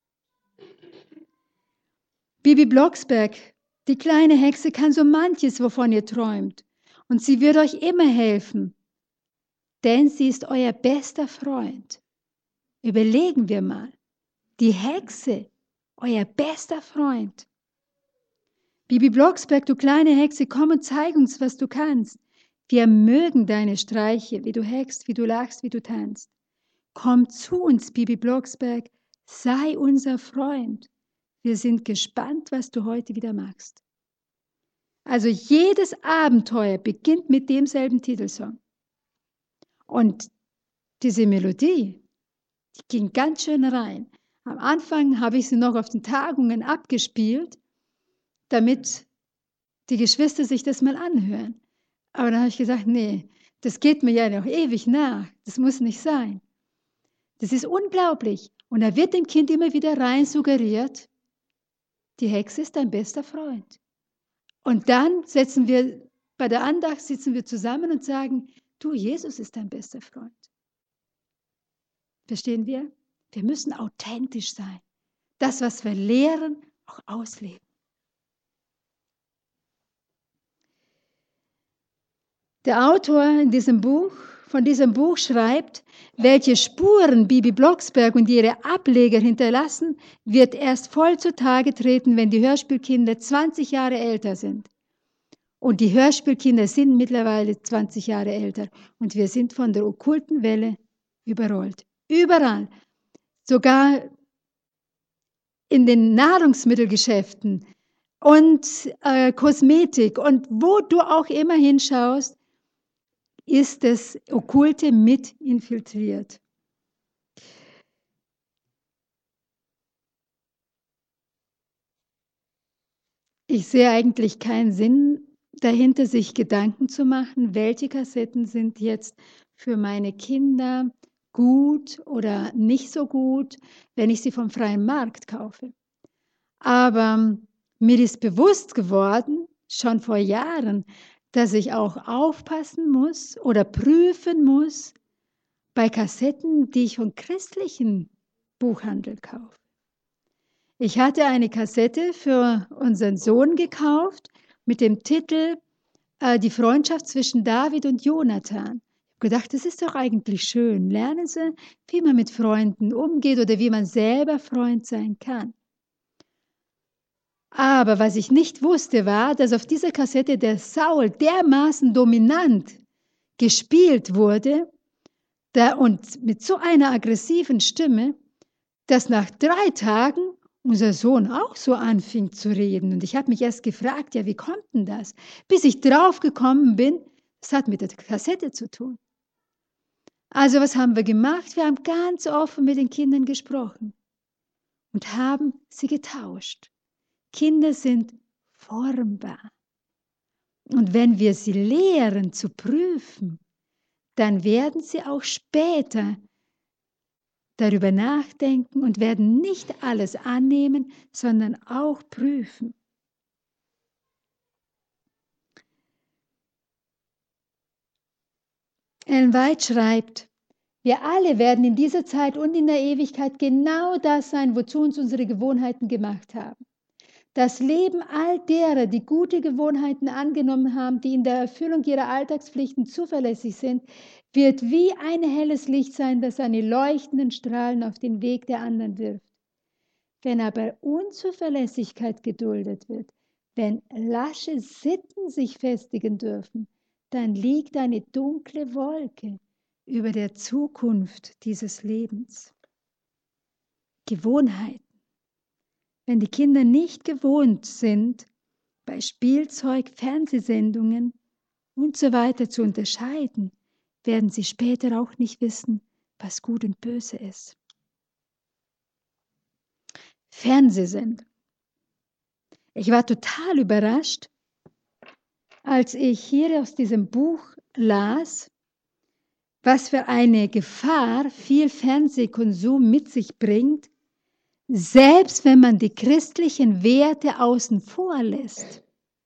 Bibi Blocksberg, die kleine Hexe, kann so manches, wovon ihr träumt. Und sie wird euch immer helfen, denn sie ist euer bester Freund. Überlegen wir mal. Die Hexe, euer bester Freund. Bibi Blocksberg, du kleine Hexe, komm und zeig uns, was du kannst. Wir mögen deine Streiche, wie du hext, wie du lachst, wie du tanzt. Komm zu uns, Bibi Blocksberg, sei unser Freund. Wir sind gespannt, was du heute wieder machst. Also jedes Abenteuer beginnt mit demselben Titelsong. Und diese Melodie, die ging ganz schön rein. Am Anfang habe ich sie noch auf den Tagungen abgespielt, damit die Geschwister sich das mal anhören. Aber dann habe ich gesagt, nee, das geht mir ja noch ewig nach. Das muss nicht sein. Das ist unglaublich. Und da wird dem Kind immer wieder rein suggeriert, die Hexe ist dein bester Freund. Und dann bei der Andacht sitzen wir zusammen und sagen, du, Jesus ist dein bester Freund. Verstehen wir? Wir müssen authentisch sein. Das, was wir lehren, auch ausleben. Der Autor in diesem Buch von diesem Buch schreibt, welche Spuren Bibi Blocksberg und ihre Ableger hinterlassen, wird erst voll zutage treten, wenn die Hörspielkinder 20 Jahre älter sind. Und die Hörspielkinder sind mittlerweile 20 Jahre älter. Und wir sind von der okkulten Welle überrollt. Überall. Sogar in den Nahrungsmittelgeschäften und Kosmetik und wo du auch immer hinschaust, ist das Okkulte mit infiltriert. Ich sehe eigentlich keinen Sinn dahinter, sich Gedanken zu machen, welche Kassetten sind jetzt für meine Kinder gut oder nicht so gut, wenn ich sie vom freien Markt kaufe. Aber mir ist bewusst geworden, schon vor Jahren, dass ich auch aufpassen muss oder prüfen muss bei Kassetten, die ich von christlichen Buchhandel kaufe. Ich hatte eine Kassette für unseren Sohn gekauft mit dem Titel Die Freundschaft zwischen David und Jonathan. Ich habe gedacht, das ist doch eigentlich schön. Lernen Sie, wie man mit Freunden umgeht oder wie man selber Freund sein kann. Aber was ich nicht wusste, war, dass auf dieser Kassette der Saul dermaßen dominant gespielt wurde und mit so einer aggressiven Stimme, dass nach 3 Tagen unser Sohn auch so anfing zu reden. Und ich habe mich erst gefragt, ja, wie kommt denn das? Bis ich drauf gekommen bin, das hat mit der Kassette zu tun. Also was haben wir gemacht? Wir haben ganz offen mit den Kindern gesprochen und haben sie getauscht. Kinder sind formbar. Und wenn wir sie lehren zu prüfen, dann werden sie auch später darüber nachdenken und werden nicht alles annehmen, sondern auch prüfen. Ellen White schreibt, wir alle werden in dieser Zeit und in der Ewigkeit genau das sein, wozu uns unsere Gewohnheiten gemacht haben. Das Leben all derer, die gute Gewohnheiten angenommen haben, die in der Erfüllung ihrer Alltagspflichten zuverlässig sind, wird wie ein helles Licht sein, das seine leuchtenden Strahlen auf den Weg der anderen wirft. Wenn aber Unzuverlässigkeit geduldet wird, wenn lasche Sitten sich festigen dürfen, dann liegt eine dunkle Wolke über der Zukunft dieses Lebens. Gewohnheiten. Wenn die Kinder nicht gewohnt sind, bei Spielzeug, Fernsehsendungen und so weiter zu unterscheiden, werden sie später auch nicht wissen, was gut und böse ist. Fernsehsendung. Ich war total überrascht, als ich hier aus diesem Buch las, was für eine Gefahr viel Fernsehkonsum mit sich bringt, selbst wenn man die christlichen Werte außen vor lässt.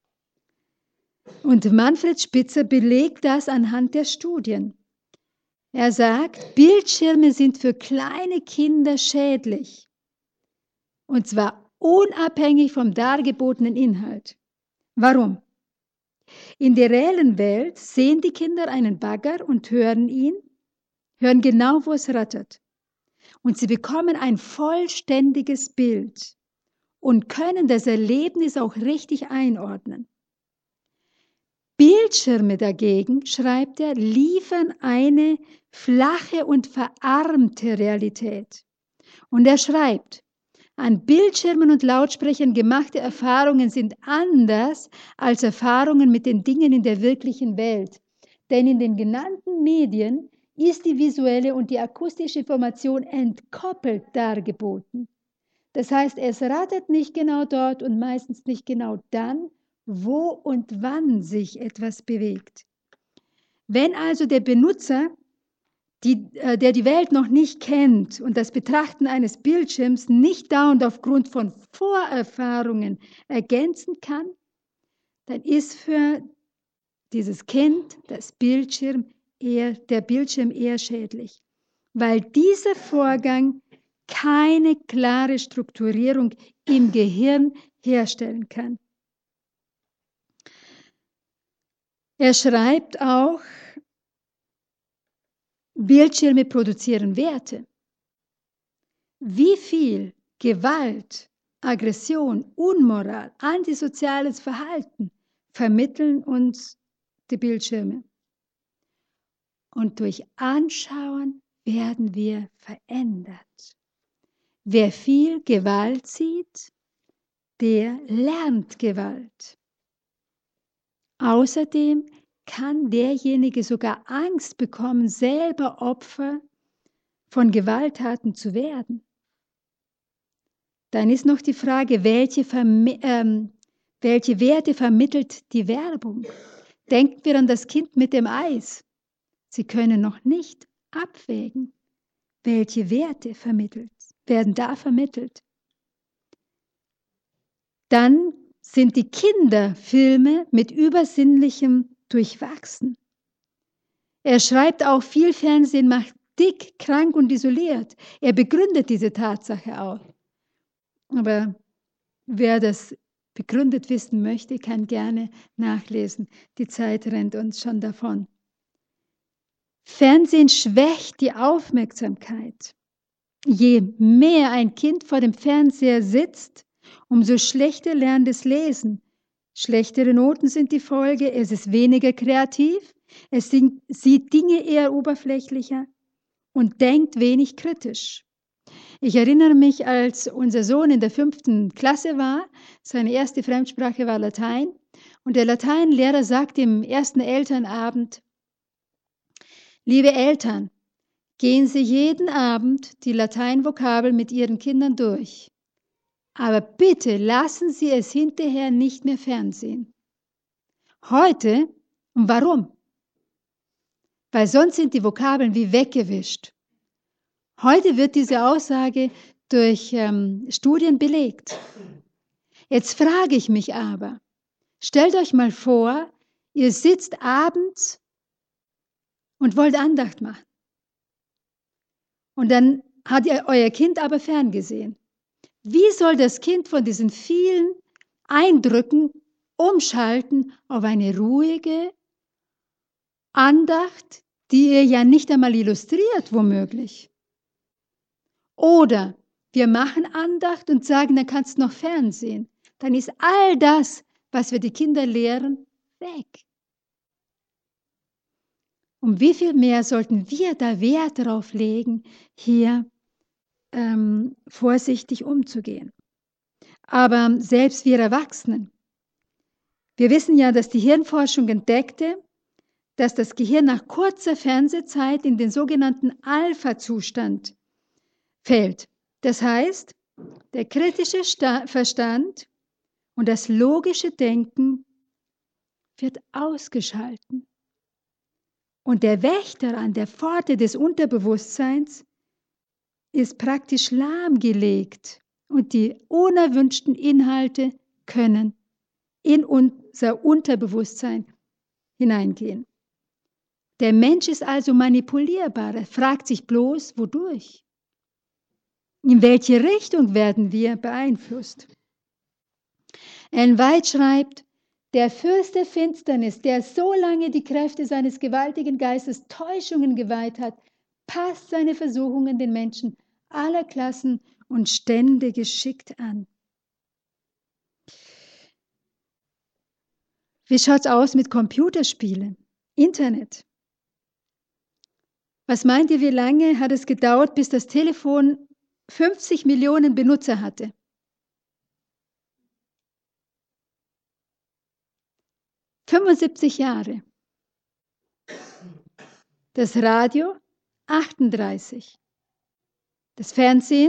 Und Manfred Spitzer belegt das anhand der Studien. Er sagt, Bildschirme sind für kleine Kinder schädlich. Und zwar unabhängig vom dargebotenen Inhalt. Warum? In der reellen Welt sehen die Kinder einen Bagger und hören ihn, hören genau, wo es rattert. Und sie bekommen ein vollständiges Bild und können das Erlebnis auch richtig einordnen. Bildschirme dagegen, schreibt er, liefern eine flache und verarmte Realität. Und er schreibt, an Bildschirmen und Lautsprechern gemachte Erfahrungen sind anders als Erfahrungen mit den Dingen in der wirklichen Welt. Denn in den genannten Medien ist die visuelle und die akustische Information entkoppelt dargeboten. Das heißt, es rattert nicht genau dort und meistens nicht genau dann, wo und wann sich etwas bewegt. Wenn also der Benutzer, der die Welt noch nicht kennt und das Betrachten eines Bildschirms nicht dauernd aufgrund von Vorerfahrungen ergänzen kann, dann ist für dieses Kind der Bildschirm eher schädlich, weil dieser Vorgang keine klare Strukturierung im Gehirn herstellen kann. Er schreibt auch, Bildschirme produzieren Werte. Wie viel Gewalt, Aggression, Unmoral, antisoziales Verhalten vermitteln uns die Bildschirme? Und durch Anschauen werden wir verändert. Wer viel Gewalt sieht, der lernt Gewalt. Außerdem kann derjenige sogar Angst bekommen, selber Opfer von Gewalttaten zu werden. Dann ist noch die Frage, welche Werte vermittelt die Werbung? Denken wir an das Kind mit dem Eis. Sie können noch nicht abwägen, welche Werte werden da vermittelt. Dann sind die Kinderfilme mit Übersinnlichem durchwachsen. Er schreibt auch, viel Fernsehen macht dick, krank und isoliert. Er begründet diese Tatsache auch. Aber wer das begründet wissen möchte, kann gerne nachlesen. Die Zeit rennt uns schon davon. Fernsehen schwächt die Aufmerksamkeit. Je mehr ein Kind vor dem Fernseher sitzt, umso schlechter lernt es lesen. Schlechtere Noten sind die Folge, es ist weniger kreativ, es sieht Dinge eher oberflächlicher und denkt wenig kritisch. Ich erinnere mich, als unser Sohn in der 5. Klasse war, seine erste Fremdsprache war Latein, und der Lateinlehrer sagte im ersten Elternabend: Liebe Eltern, gehen Sie jeden Abend die Lateinvokabel mit Ihren Kindern durch. Aber bitte lassen Sie es hinterher nicht mehr fernsehen. Heute, und warum? Weil sonst sind die Vokabeln wie weggewischt. Heute wird diese Aussage durch Studien belegt. Jetzt frage ich mich aber, stellt euch mal vor, ihr sitzt abends und wollt Andacht machen. Und dann hat euer Kind aber ferngesehen. Wie soll das Kind von diesen vielen Eindrücken umschalten auf eine ruhige Andacht, die ihr ja nicht einmal illustriert, womöglich? Oder wir machen Andacht und sagen, dann kannst du noch fernsehen. Dann ist all das, was wir die Kinder lehren, weg. Um wie viel mehr sollten wir da Wert darauf legen, hier vorsichtig umzugehen. Aber selbst wir Erwachsenen, wir wissen ja, dass die Hirnforschung entdeckte, dass das Gehirn nach kurzer Fernsehzeit in den sogenannten Alpha-Zustand fällt. Das heißt, der kritische Verstand und das logische Denken wird ausgeschalten. Und der Wächter an der Pforte des Unterbewusstseins ist praktisch lahmgelegt und die unerwünschten Inhalte können in unser Unterbewusstsein hineingehen. Der Mensch ist also manipulierbar. Er fragt sich bloß, wodurch? In welche Richtung werden wir beeinflusst? Ellen White schreibt, der Fürst der Finsternis, der so lange die Kräfte seines gewaltigen Geistes Täuschungen geweiht hat, passt seine Versuchungen den Menschen aller Klassen und Stände geschickt an. Wie schaut es aus mit Computerspielen, Internet? Was meint ihr, wie lange hat es gedauert, bis das Telefon 50 Millionen Benutzer hatte? 75 Jahre. Das Radio 38. Das Fernsehen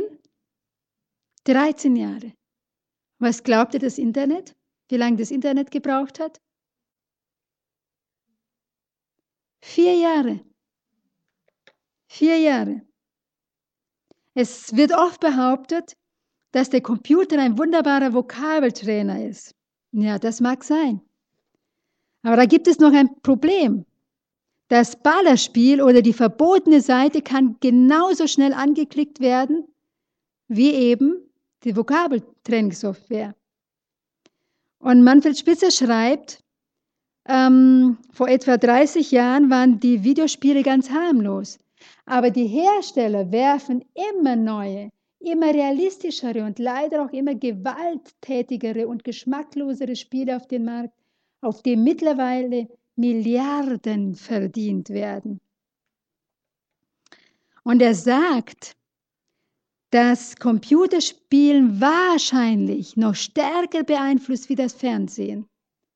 13 Jahre. Was glaubt ihr, das Internet? Wie lange das Internet gebraucht hat? 4 Jahre. 4 Jahre. Es wird oft behauptet, dass der Computer ein wunderbarer Vokabeltrainer ist. Ja, das mag sein. Aber da gibt es noch ein Problem. Das Ballerspiel oder die verbotene Seite kann genauso schnell angeklickt werden, wie eben die Vokabeltrainingssoftware. Und Manfred Spitzer schreibt, vor etwa 30 Jahren waren die Videospiele ganz harmlos. Aber die Hersteller werfen immer neue, immer realistischere und leider auch immer gewalttätigere und geschmacklosere Spiele auf den Markt, auf dem mittlerweile Milliarden verdient werden. Und er sagt, dass Computerspielen wahrscheinlich noch stärker beeinflusst wie das Fernsehen.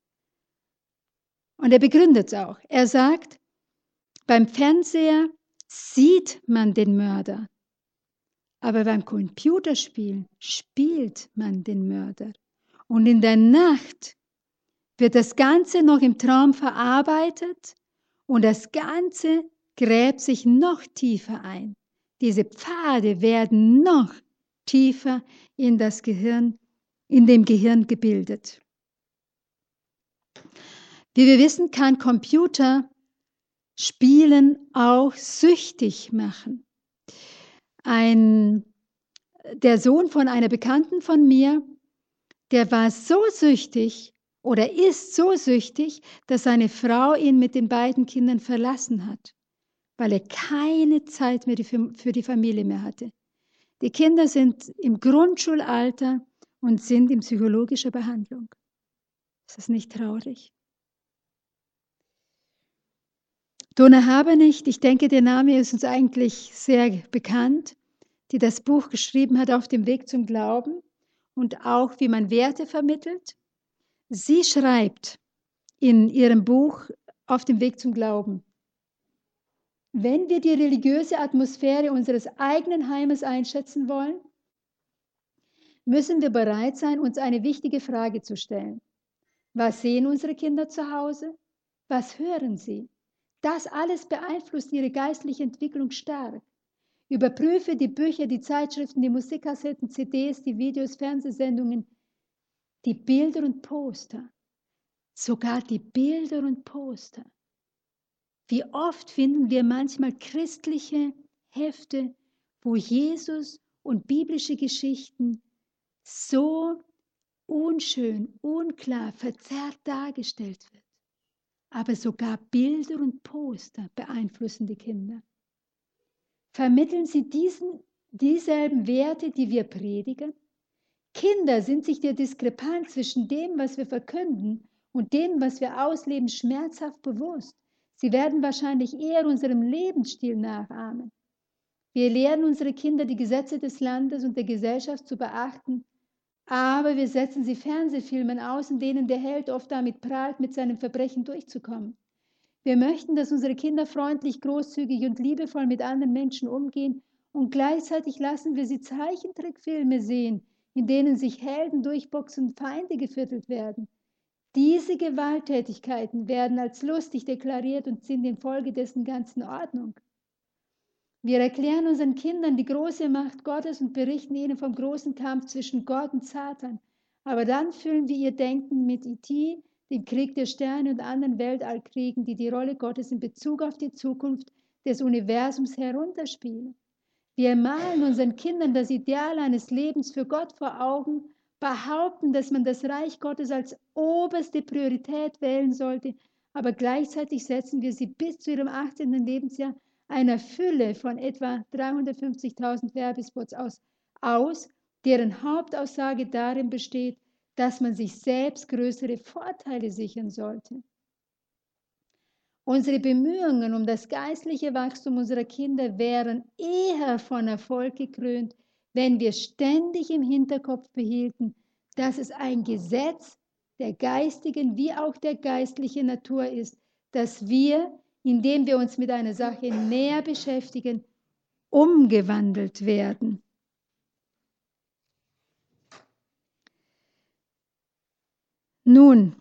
Und er begründet es auch. Er sagt, beim Fernseher sieht man den Mörder, aber beim Computerspiel spielt man den Mörder. Und in der Nacht wird das Ganze noch im Traum verarbeitet und das Ganze gräbt sich noch tiefer ein. Diese Pfade werden noch tiefer in das Gehirn, in dem Gehirn gebildet. Wie wir wissen, kann Computerspielen auch süchtig machen. Der Sohn von einer Bekannten von mir, der war so süchtig oder ist so süchtig, dass seine Frau ihn mit den beiden Kindern verlassen hat, weil er keine Zeit mehr für die Familie mehr hatte. Die Kinder sind im Grundschulalter und sind in psychologischer Behandlung. Ist das nicht traurig? Donna Habernicht, ich denke, der Name ist uns eigentlich sehr bekannt, die das Buch geschrieben hat, Auf dem Weg zum Glauben und auch, wie man Werte vermittelt. Sie schreibt in ihrem Buch Auf dem Weg zum Glauben: Wenn wir die religiöse Atmosphäre unseres eigenen Heimes einschätzen wollen, müssen wir bereit sein, uns eine wichtige Frage zu stellen. Was sehen unsere Kinder zu Hause? Was hören sie? Das alles beeinflusst ihre geistliche Entwicklung stark. Überprüfe die Bücher, die Zeitschriften, die Musikkassetten, CDs, die Videos, Fernsehsendungen, die Bilder und Poster. Sogar die Bilder und Poster. Wie oft finden wir manchmal christliche Hefte, wo Jesus und biblische Geschichten so unschön, unklar, verzerrt dargestellt wird. Aber sogar Bilder und Poster beeinflussen die Kinder. Vermitteln sie dieselben Werte, die wir predigen? Kinder sind sich der Diskrepanz zwischen dem, was wir verkünden, und dem, was wir ausleben, schmerzhaft bewusst. Sie werden wahrscheinlich eher unserem Lebensstil nachahmen. Wir lehren unsere Kinder, die Gesetze des Landes und der Gesellschaft zu beachten, aber wir setzen sie Fernsehfilmen aus, in denen der Held oft damit prahlt, mit seinem Verbrechen durchzukommen. Wir möchten, dass unsere Kinder freundlich, großzügig und liebevoll mit anderen Menschen umgehen, und gleichzeitig lassen wir sie Zeichentrickfilme sehen, in denen sich Helden durchboxen und Feinde geviertelt werden. Diese Gewalttätigkeiten werden als lustig deklariert und sind infolgedessen ganz in Ordnung. Wir erklären unseren Kindern die große Macht Gottes und berichten ihnen vom großen Kampf zwischen Gott und Satan. Aber dann füllen wir ihr Denken mit E.T., dem Krieg der Sterne und anderen Weltallkriegen, die die Rolle Gottes in Bezug auf die Zukunft des Universums herunterspielen. Wir malen unseren Kindern das Ideal eines Lebens für Gott vor Augen, behaupten, dass man das Reich Gottes als oberste Priorität wählen sollte, aber gleichzeitig setzen wir sie bis zu ihrem 18. Lebensjahr einer Fülle von etwa 350.000 Werbespots aus, deren Hauptaussage darin besteht, dass man sich selbst größere Vorteile sichern sollte. Unsere Bemühungen um das geistliche Wachstum unserer Kinder wären eher von Erfolg gekrönt, wenn wir ständig im Hinterkopf behielten, dass es ein Gesetz der geistigen wie auch der geistlichen Natur ist, dass wir, indem wir uns mit einer Sache näher beschäftigen, umgewandelt werden. Nun,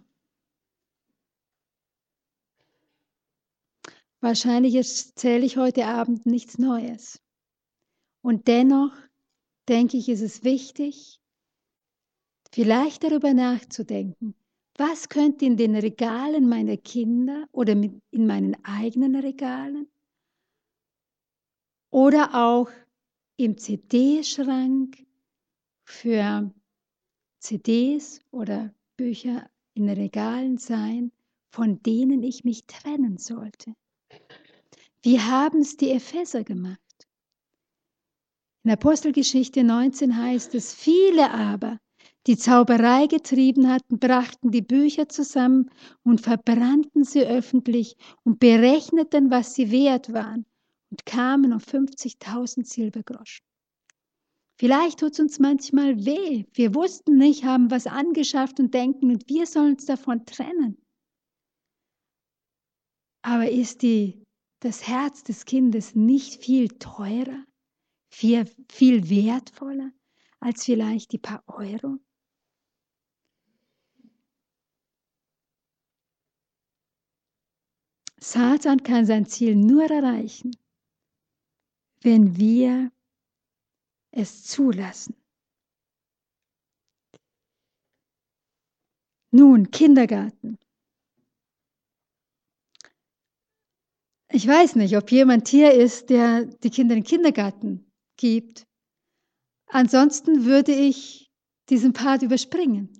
wahrscheinlich erzähle ich heute Abend nichts Neues. Und dennoch denke ich, ist es wichtig, vielleicht darüber nachzudenken, was könnte in den Regalen meiner Kinder oder in meinen eigenen Regalen oder auch im CD-Schrank für CDs oder Bücher in Regalen sein, von denen ich mich trennen sollte. Wie haben es die Epheser gemacht? In Apostelgeschichte 19 heißt es, viele aber, die Zauberei getrieben hatten, brachten die Bücher zusammen und verbrannten sie öffentlich und berechneten, was sie wert waren und kamen auf 50.000 Silbergroschen. Vielleicht tut es uns manchmal weh. Wir wussten nicht, haben was angeschafft und denken, und wir sollen uns davon trennen. Aber ist das Herz des Kindes nicht viel teurer, viel wertvoller als vielleicht die paar Euro? Satan kann sein Ziel nur erreichen, wenn wir es zulassen. Nun, Kindergarten. Ich weiß nicht, ob jemand hier ist, der die Kinder in den Kindergarten gibt. Ansonsten würde ich diesen Part überspringen.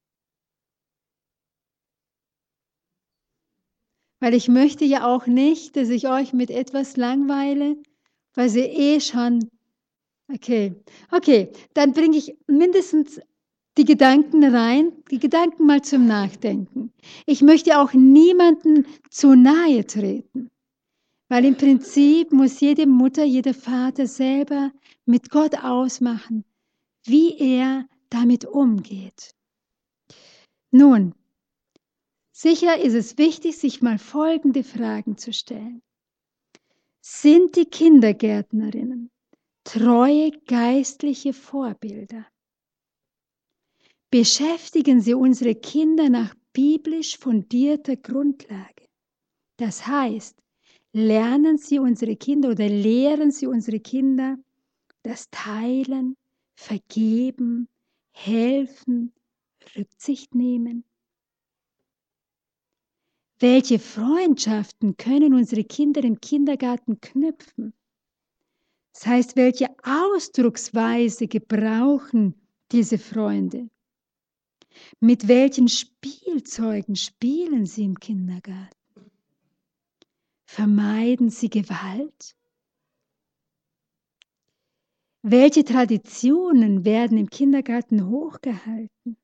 Weil ich möchte ja auch nicht, dass ich euch mit etwas langweile, was ihr schon... Okay, dann bringe ich mindestens die Gedanken rein, die Gedanken mal zum Nachdenken. Ich möchte auch niemanden zu nahe treten, weil im Prinzip muss jede Mutter, jeder Vater selber mit Gott ausmachen, wie er damit umgeht. Nun, sicher ist es wichtig, sich mal folgende Fragen zu stellen. Sind die Kindergärtnerinnen treue geistliche Vorbilder? Beschäftigen sie unsere Kinder nach biblisch fundierter Grundlage? Das heißt, lernen sie unsere Kinder oder lehren sie unsere Kinder das Teilen, Vergeben, Helfen, Rücksicht nehmen? Welche Freundschaften können unsere Kinder im Kindergarten knüpfen? Das heißt, welche Ausdrucksweise gebrauchen diese Freunde? Mit welchen Spielzeugen spielen sie im Kindergarten? Vermeiden sie Gewalt? Welche Traditionen werden im Kindergarten hochgehalten?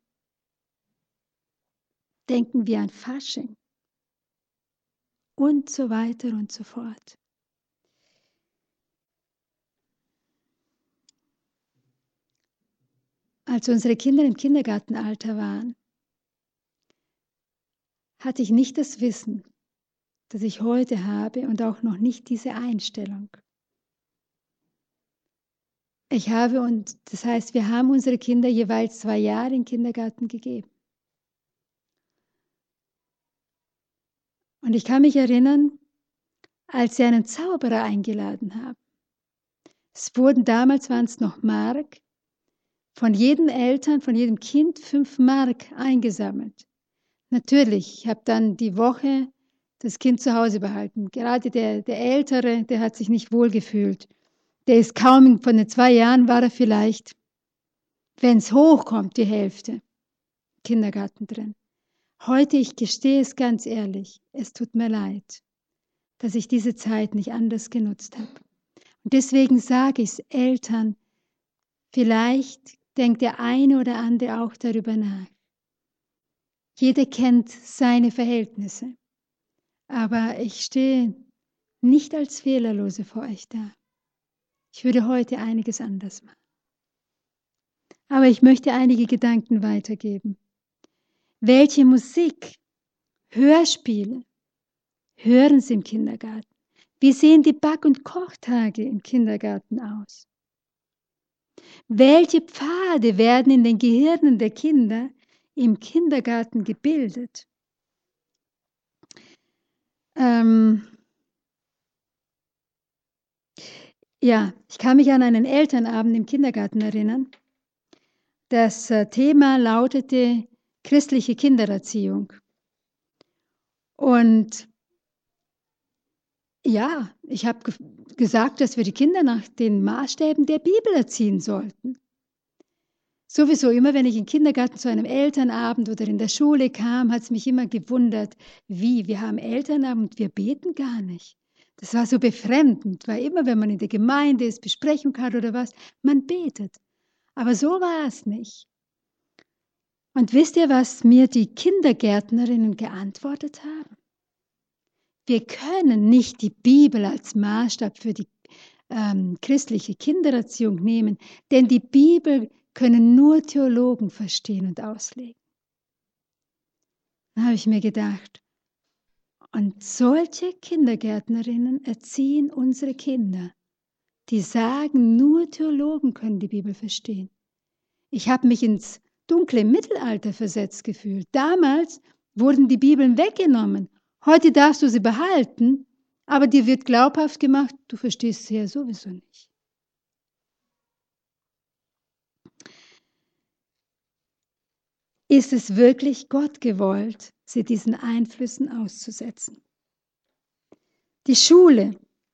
Denken wir an Fasching und so weiter und so fort. Als unsere Kinder im Kindergartenalter waren, hatte ich nicht das Wissen, das ich heute habe und auch noch nicht diese Einstellung. Das heißt, wir haben unsere Kinder jeweils 2 Jahre in den Kindergarten gegeben. Und ich kann mich erinnern, als sie einen Zauberer eingeladen haben. Damals waren es noch Mark, von jedem Eltern, von jedem Kind 5 Mark eingesammelt. Natürlich, ich habe dann die Woche das Kind zu Hause behalten. Gerade der Ältere, der hat sich nicht wohlgefühlt. Der ist kaum, von den 2 Jahren war er vielleicht, wenn es hochkommt, die Hälfte im Kindergarten drin. Heute, ich gestehe es ganz ehrlich, es tut mir leid, dass ich diese Zeit nicht anders genutzt habe. Und deswegen sage ich es Eltern, vielleicht denkt der eine oder andere auch darüber nach. Jeder kennt seine Verhältnisse, aber ich stehe nicht als Fehlerlose vor euch da. Ich würde heute einiges anders machen. Aber ich möchte einige Gedanken weitergeben. Welche Musik, Hörspiele hören Sie im Kindergarten? Wie sehen die Back- und Kochtage im Kindergarten aus? Welche Pfade werden in den Gehirnen der Kinder im Kindergarten gebildet? Ich kann mich an einen Elternabend im Kindergarten erinnern. Das Thema lautete christliche Kindererziehung. Und ja, ich habe gesagt, dass wir die Kinder nach den Maßstäben der Bibel erziehen sollten. Sowieso immer, wenn ich im Kindergarten zu einem Elternabend oder in der Schule kam, hat es mich immer gewundert, wir haben Elternabend und wir beten gar nicht. Das war so befremdend, weil immer, wenn man in der Gemeinde ist, Besprechung hat oder was, man betet. Aber so war es nicht. Und wisst ihr, was mir die Kindergärtnerinnen geantwortet haben? Wir können nicht die Bibel als Maßstab für die christliche Kindererziehung nehmen, denn die Bibel können nur Theologen verstehen und auslegen. Da habe ich mir gedacht, und solche Kindergärtnerinnen erziehen unsere Kinder, die sagen, nur Theologen können die Bibel verstehen. Ich habe mich ins dunkle Mittelalter versetzt gefühlt. Damals wurden die Bibeln weggenommen. Heute darfst du sie behalten, aber dir wird glaubhaft gemacht, du verstehst sie ja sowieso nicht. Ist es wirklich Gott gewollt, sie diesen Einflüssen auszusetzen? Die Schule.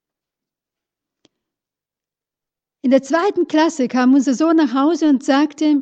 In der 2. Klasse kam unser Sohn nach Hause und sagte,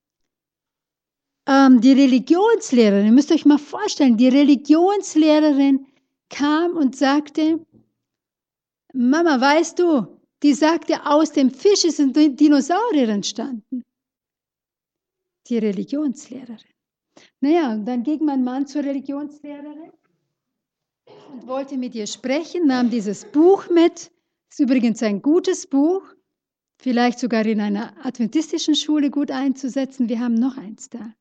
die Religionslehrerin, ihr müsst euch mal vorstellen, die Religionslehrerin kam und sagte, Mama, weißt du, die sagte, aus dem Fisch ist ein Dinosaurier entstanden. Die Religionslehrerin. Naja, und dann ging mein Mann zur Religionslehrerin und wollte mit ihr sprechen, nahm dieses Buch mit. Ist übrigens ein gutes Buch, vielleicht sogar in einer adventistischen Schule gut einzusetzen. Wir haben noch eins da.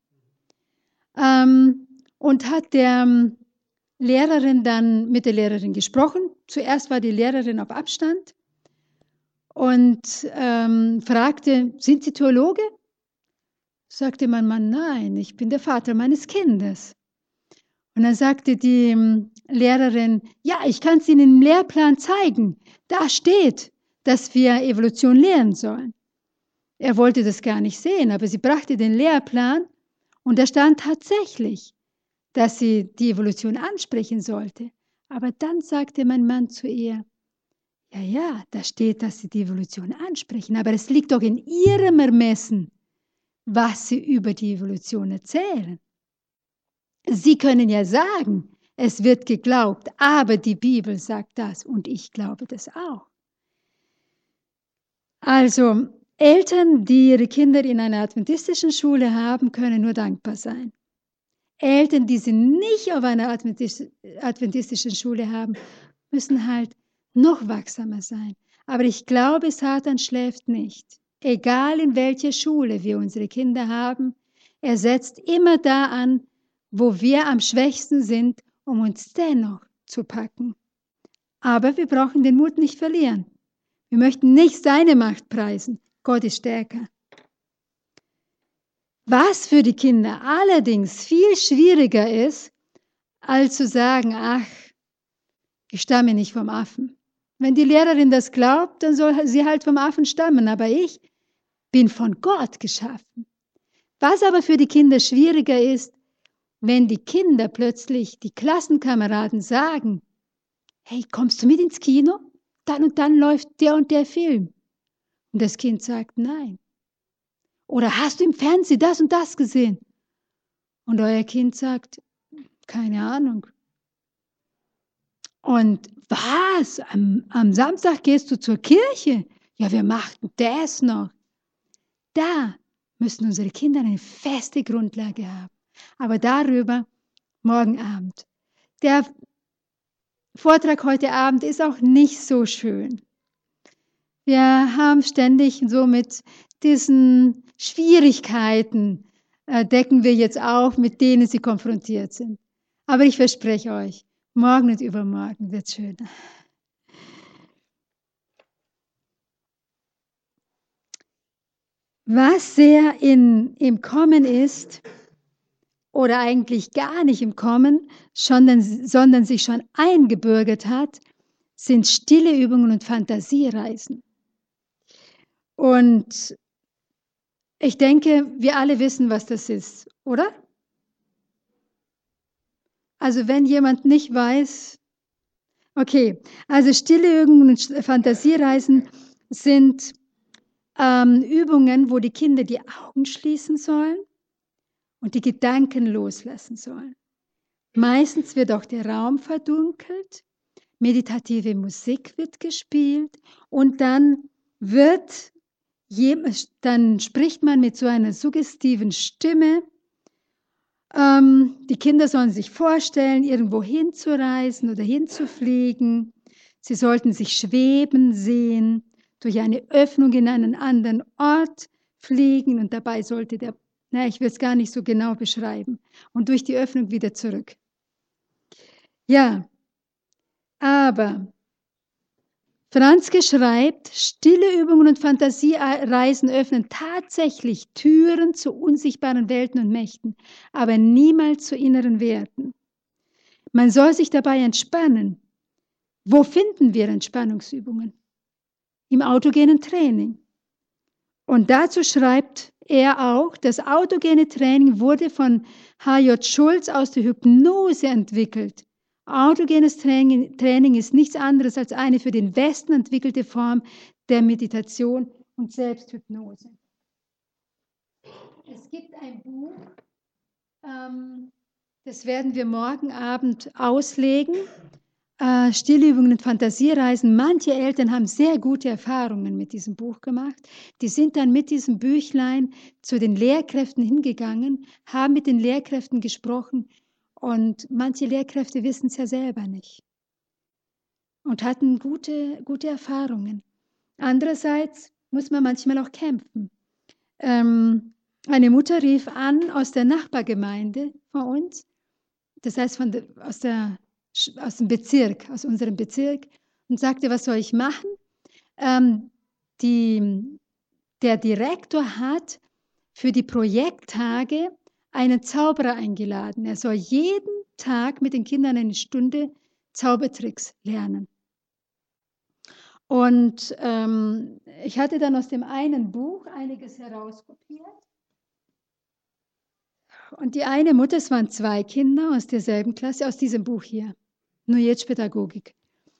Und hat der Lehrerin dann mit der Lehrerin gesprochen. Zuerst war die Lehrerin auf Abstand und fragte, sind Sie Theologe? Sagte mein Mann, nein, ich bin der Vater meines Kindes. Und dann sagte die Lehrerin, ja, ich kann es Ihnen im Lehrplan zeigen. Da steht, dass wir Evolution lehren sollen. Er wollte das gar nicht sehen, aber sie brachte den Lehrplan und da stand tatsächlich, dass sie die Evolution ansprechen sollte. Aber dann sagte mein Mann zu ihr, ja, da steht, dass sie die Evolution ansprechen, aber es liegt doch in ihrem Ermessen, was sie über die Evolution erzählen. Sie können ja sagen, es wird geglaubt, aber die Bibel sagt das und ich glaube das auch. Also Eltern, die ihre Kinder in einer adventistischen Schule haben, können nur dankbar sein. Eltern, die sie nicht auf einer adventistischen Schule haben, müssen halt noch wachsamer sein. Aber ich glaube, Satan schläft nicht. Egal in welcher Schule wir unsere Kinder haben, er setzt immer da an, wo wir am schwächsten sind, um uns dennoch zu packen. Aber wir brauchen den Mut nicht verlieren. Wir möchten nicht seine Macht preisen. Gott ist stärker. Was für die Kinder allerdings viel schwieriger ist, als zu sagen, ach, ich stamme nicht vom Affen. Wenn die Lehrerin das glaubt, dann soll sie halt vom Affen stammen, aber ich bin von Gott geschaffen. Was aber für die Kinder schwieriger ist, wenn die Kinder plötzlich, die Klassenkameraden sagen, hey, kommst du mit ins Kino? Dann und dann läuft der und der Film. Und das Kind sagt nein. Oder hast du im Fernsehen das und das gesehen? Und euer Kind sagt, keine Ahnung. Und was? Am Samstag gehst du zur Kirche? Ja, wir machten das noch. Da müssen unsere Kinder eine feste Grundlage haben. Aber darüber morgen Abend. Der Vortrag heute Abend ist auch nicht so schön. Wir haben ständig so mit diesen Schwierigkeiten decken wir jetzt auf, mit denen sie konfrontiert sind. Aber ich verspreche euch, morgen und übermorgen wird es schön. Was sehr im Kommen ist, oder eigentlich gar nicht im Kommen, sondern sich schon eingebürgert hat, sind stille Übungen und Fantasiereisen. Und ich denke, wir alle wissen, was das ist, oder? Also wenn jemand nicht weiß, okay, also stille Übungen und Fantasiereisen sind Übungen, wo die Kinder die Augen schließen sollen und die Gedanken loslassen sollen. Meistens wird auch der Raum verdunkelt, meditative Musik wird gespielt und dann spricht man mit so einer suggestiven Stimme. Die Kinder sollen sich vorstellen, irgendwo hinzureisen oder hinzufliegen. Sie sollten sich schweben sehen, durch eine Öffnung in einen anderen Ort fliegen und dabei sollte ich will es gar nicht so genau beschreiben, und durch die Öffnung wieder zurück. Ja, aber Franzke schreibt, stille Übungen und Fantasiereisen öffnen tatsächlich Türen zu unsichtbaren Welten und Mächten, aber niemals zu inneren Werten. Man soll sich dabei entspannen. Wo finden wir Entspannungsübungen? Im autogenen Training. Und dazu schreibt er auch, das autogene Training wurde von H.J. Schulz aus der Hypnose entwickelt. Autogenes Training ist nichts anderes als eine für den Westen entwickelte Form der Meditation und Selbsthypnose. Es gibt ein Buch, das werden wir morgen Abend auslegen, Stillübungen und Fantasiereisen. Manche Eltern haben sehr gute Erfahrungen mit diesem Buch gemacht. Die sind dann mit diesem Büchlein zu den Lehrkräften hingegangen, haben mit den Lehrkräften gesprochen. Und manche Lehrkräfte wissen es ja selber nicht und hatten gute Erfahrungen. Andererseits muss man manchmal auch kämpfen. Eine Mutter rief an aus der Nachbargemeinde von uns, das heißt aus dem Bezirk, aus unserem Bezirk, und sagte, was soll ich machen? Der Direktor hat für die Projekttage einen Zauberer eingeladen. Er soll jeden Tag mit den Kindern eine Stunde Zaubertricks lernen. Und ich hatte dann aus dem einen Buch einiges herauskopiert. Und die eine Mutter, es waren 2 Kinder aus derselben Klasse, aus diesem Buch hier, Nujec-Pädagogik.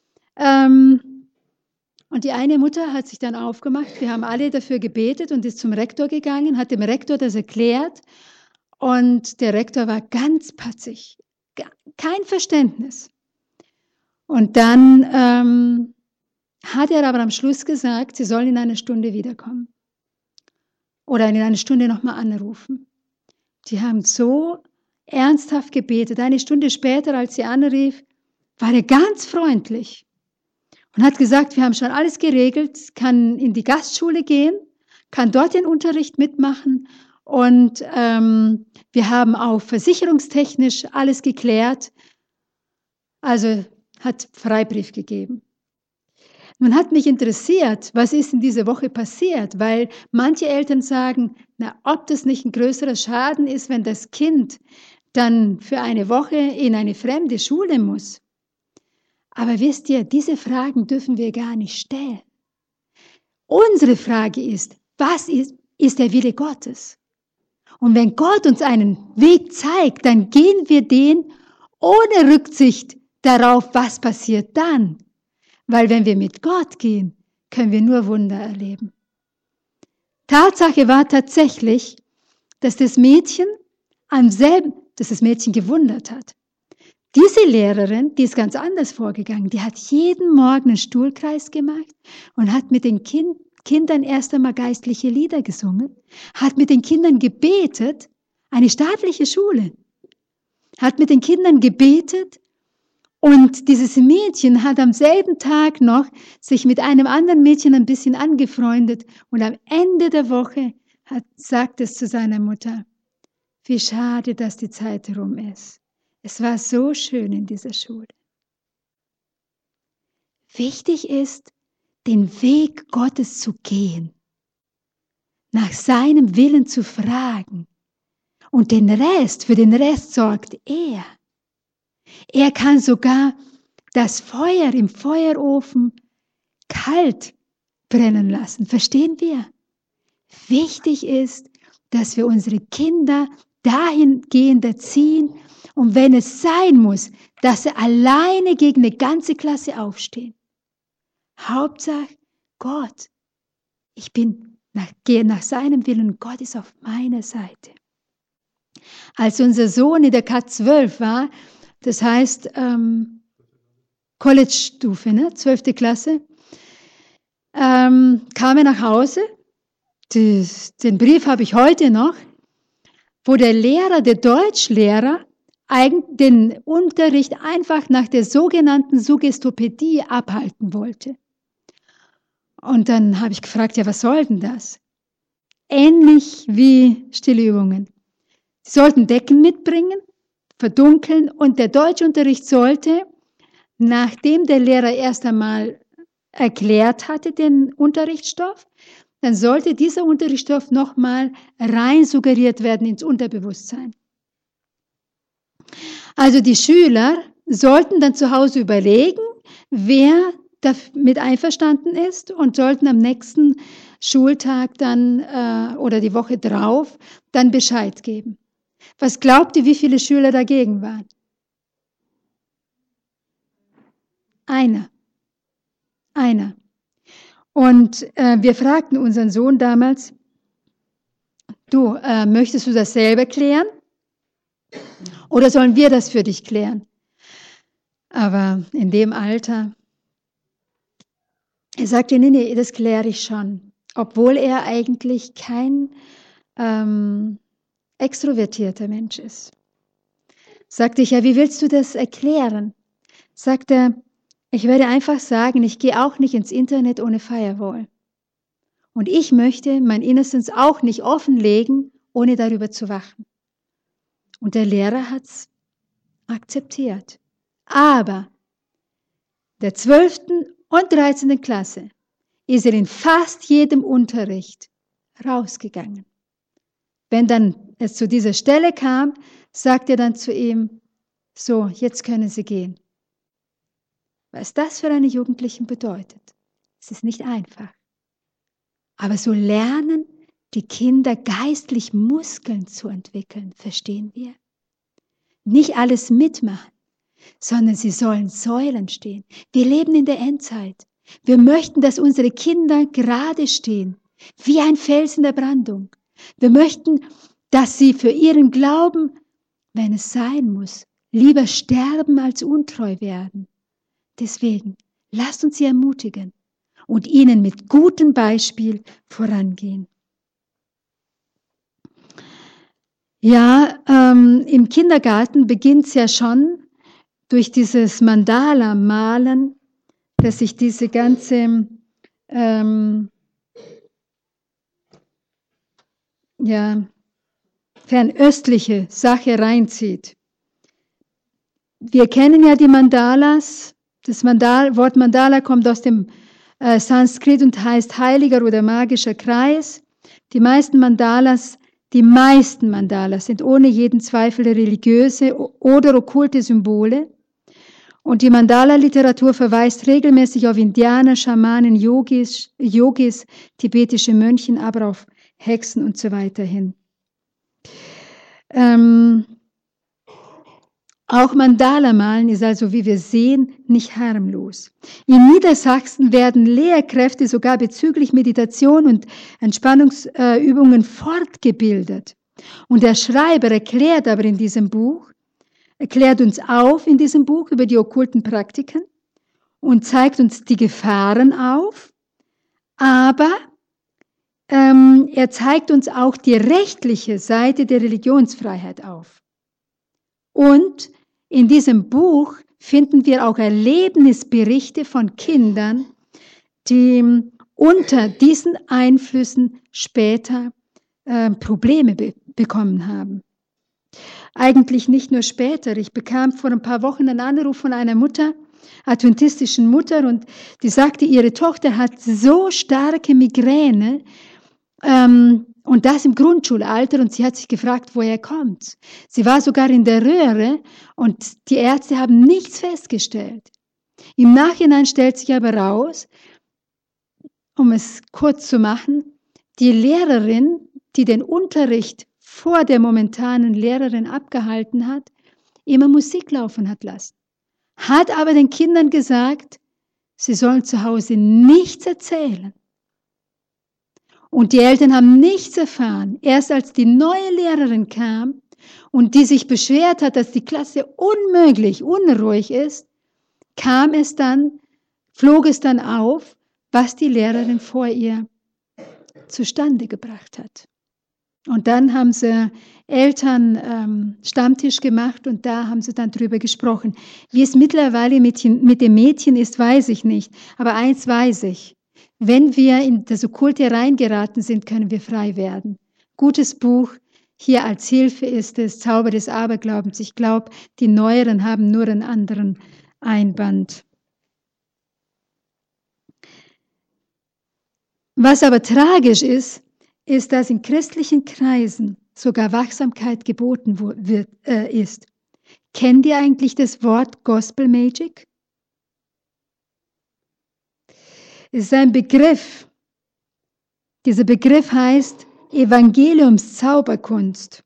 Und die eine Mutter hat sich dann aufgemacht, wir haben alle dafür gebetet und ist zum Rektor gegangen, hat dem Rektor das erklärt. Und der Rektor war ganz patzig, kein Verständnis. Und dann hat er aber am Schluss gesagt, sie sollen in einer Stunde wiederkommen. Oder in einer Stunde nochmal anrufen. Die haben so ernsthaft gebetet. Eine Stunde später, als sie anrief, war er ganz freundlich und hat gesagt, wir haben schon alles geregelt, kann in die Gastschule gehen, kann dort den Unterricht mitmachen. Und wir haben auch versicherungstechnisch alles geklärt. Also hat Freibrief gegeben. Nun hat mich interessiert, was ist in dieser Woche passiert, weil manche Eltern sagen, ob das nicht ein größerer Schaden ist, wenn das Kind dann für eine Woche in eine fremde Schule muss. Aber wisst ihr, diese Fragen dürfen wir gar nicht stellen. Unsere Frage ist, was ist der Wille Gottes? Und wenn Gott uns einen Weg zeigt, dann gehen wir den ohne Rücksicht darauf, was passiert dann. Weil wenn wir mit Gott gehen, können wir nur Wunder erleben. Tatsache war tatsächlich, dass das Mädchen gewundert hat. Diese Lehrerin, die ist ganz anders vorgegangen. Die hat jeden Morgen einen Stuhlkreis gemacht und hat mit den Kindern erst einmal geistliche Lieder gesungen, hat mit den Kindern gebetet, eine staatliche Schule, hat mit den Kindern gebetet und dieses Mädchen hat am selben Tag noch sich mit einem anderen Mädchen ein bisschen angefreundet und am Ende der Woche sagt es zu seiner Mutter, wie schade, dass die Zeit rum ist. Es war so schön in dieser Schule. Wichtig ist, den Weg Gottes zu gehen, nach seinem Willen zu fragen und für den Rest sorgt er. Er kann sogar das Feuer im Feuerofen kalt brennen lassen. Verstehen wir? Wichtig ist, dass wir unsere Kinder dahingehend erziehen und wenn es sein muss, dass sie alleine gegen eine ganze Klasse aufstehen. Hauptsache Gott. Gehe nach seinem Willen, Gott ist auf meiner Seite. Als unser Sohn in der K12 war, das heißt College-Stufe, ne? 12. Klasse, kam er nach Hause. Den Brief habe ich heute noch, wo der Lehrer, der Deutschlehrer, den Unterricht einfach nach der sogenannten Suggestopädie abhalten wollte. Und dann habe ich gefragt, ja, was soll denn das? Ähnlich wie Stillübungen. Sie sollten Decken mitbringen, verdunkeln und der Deutschunterricht sollte, nachdem der Lehrer erst einmal erklärt hatte, den Unterrichtsstoff, dann sollte dieser Unterrichtsstoff nochmal rein suggeriert werden ins Unterbewusstsein. Also die Schüler sollten dann zu Hause überlegen, wer damit einverstanden ist und sollten am nächsten Schultag dann oder die Woche drauf dann Bescheid geben. Was glaubt ihr, wie viele Schüler dagegen waren? Einer. Und wir fragten unseren Sohn damals, du, möchtest du das selber klären? Oder sollen wir das für dich klären? Aber in dem Alter, er sagte, nee, das kläre ich schon. Obwohl er eigentlich kein extrovertierter Mensch ist. Sagte ich, ja, wie willst du das erklären? Sagte er, ich werde einfach sagen, ich gehe auch nicht ins Internet ohne Firewall. Und ich möchte mein Innerstes auch nicht offenlegen, ohne darüber zu wachen. Und der Lehrer hat es akzeptiert. Aber der 12. und 13. Klasse ist er in fast jedem Unterricht rausgegangen. Wenn dann es zu dieser Stelle kam, sagt er dann zu ihm, so, jetzt können Sie gehen. Was das für eine Jugendlichen bedeutet, es ist nicht einfach. Aber so lernen die Kinder geistlich Muskeln zu entwickeln, verstehen wir? Nicht alles mitmachen, sondern sie sollen Säulen stehen. Wir leben in der Endzeit. Wir möchten, dass unsere Kinder gerade stehen, wie ein Fels in der Brandung. Wir möchten, dass sie für ihren Glauben, wenn es sein muss, lieber sterben als untreu werden. Deswegen, lasst uns sie ermutigen und ihnen mit gutem Beispiel vorangehen. Ja, im Kindergarten beginnt es ja schon durch dieses Mandala-Malen, dass sich diese ganze fernöstliche Sache reinzieht. Wir kennen ja die Mandalas. Das Wort Mandala kommt aus dem Sanskrit und heißt heiliger oder magischer Kreis. Die meisten Mandalas sind ohne jeden Zweifel religiöse oder okkulte Symbole. Und die Mandala-Literatur verweist regelmäßig auf Indianer, Schamanen, Yogis, tibetische Mönchen, aber auf Hexen und so weiter hin. Auch Mandala-Malen ist also, wie wir sehen, nicht harmlos. In Niedersachsen werden Lehrkräfte sogar bezüglich Meditation und Entspannungsübungen fortgebildet. Und der Schreiber erklärt uns auf in diesem Buch über die okkulten Praktiken und zeigt uns die Gefahren auf, aber er zeigt uns auch die rechtliche Seite der Religionsfreiheit auf. Und in diesem Buch finden wir auch Erlebnisberichte von Kindern, die unter diesen Einflüssen später Probleme bekommen haben. Eigentlich nicht nur später. Ich bekam vor ein paar Wochen einen Anruf von einer Mutter, adventistischen Mutter, und die sagte, ihre Tochter hat so starke Migräne, und das im Grundschulalter, und sie hat sich gefragt, woher kommt's? Sie war sogar in der Röhre und die Ärzte haben nichts festgestellt. Im Nachhinein stellt sich aber raus, um es kurz zu machen, die Lehrerin, die den Unterricht vor der momentanen Lehrerin abgehalten hat, immer Musik laufen hat lassen. Hat aber den Kindern gesagt, sie sollen zu Hause nichts erzählen. Und die Eltern haben nichts erfahren. Erst als die neue Lehrerin kam und die sich beschwert hat, dass die Klasse unruhig ist, flog es dann auf, was die Lehrerin vor ihr zustande gebracht hat. Und dann haben sie Eltern Stammtisch gemacht und da haben sie dann drüber gesprochen. Wie es mittlerweile mit dem Mädchen ist, weiß ich nicht. Aber eins weiß ich. Wenn wir in das Okkulte reingeraten sind, können wir frei werden. Gutes Buch. Hier als Hilfe ist es Zauber des Aberglaubens. Ich glaube, die Neueren haben nur einen anderen Einband. Was aber tragisch ist, dass in christlichen Kreisen sogar Wachsamkeit geboten ist. Kennt ihr eigentlich das Wort Gospel Magic? Es ist ein Begriff. Dieser Begriff heißt Evangeliumszauberkunst.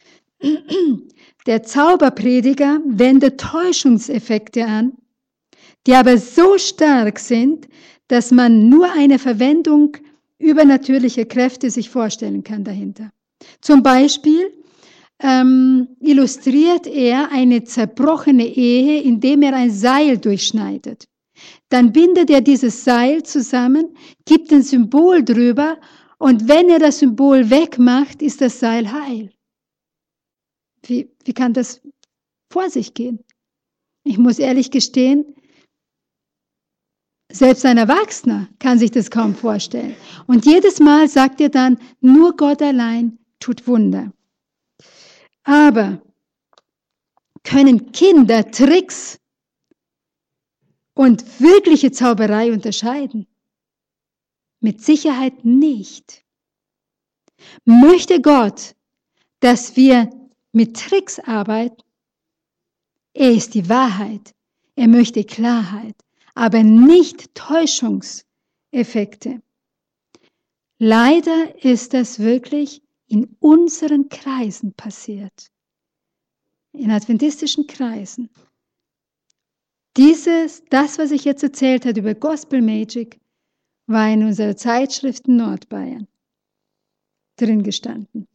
Der Zauberprediger wendet Täuschungseffekte an, die aber so stark sind, dass man nur eine Verwendung übernatürlicher Kräfte sich vorstellen kann dahinter. Zum Beispiel illustriert er eine zerbrochene Ehe, indem er ein Seil durchschneidet. Dann bindet er dieses Seil zusammen, gibt ein Symbol drüber und wenn er das Symbol wegmacht, ist das Seil heil. Wie kann das vor sich gehen? Ich muss ehrlich gestehen, selbst ein Erwachsener kann sich das kaum vorstellen. Und jedes Mal sagt er dann, nur Gott allein tut Wunder. Aber können Kinder Tricks und wirkliche Zauberei unterscheiden? Mit Sicherheit nicht. Möchte Gott, dass wir mit Tricks arbeiten? Er ist die Wahrheit. Er möchte Klarheit, aber nicht Täuschungseffekte. Leider ist das wirklich in unseren Kreisen passiert. In adventistischen Kreisen. Das, was ich jetzt erzählt habe über Gospel Magic, war in unserer Zeitschrift in Nordbayern drin gestanden.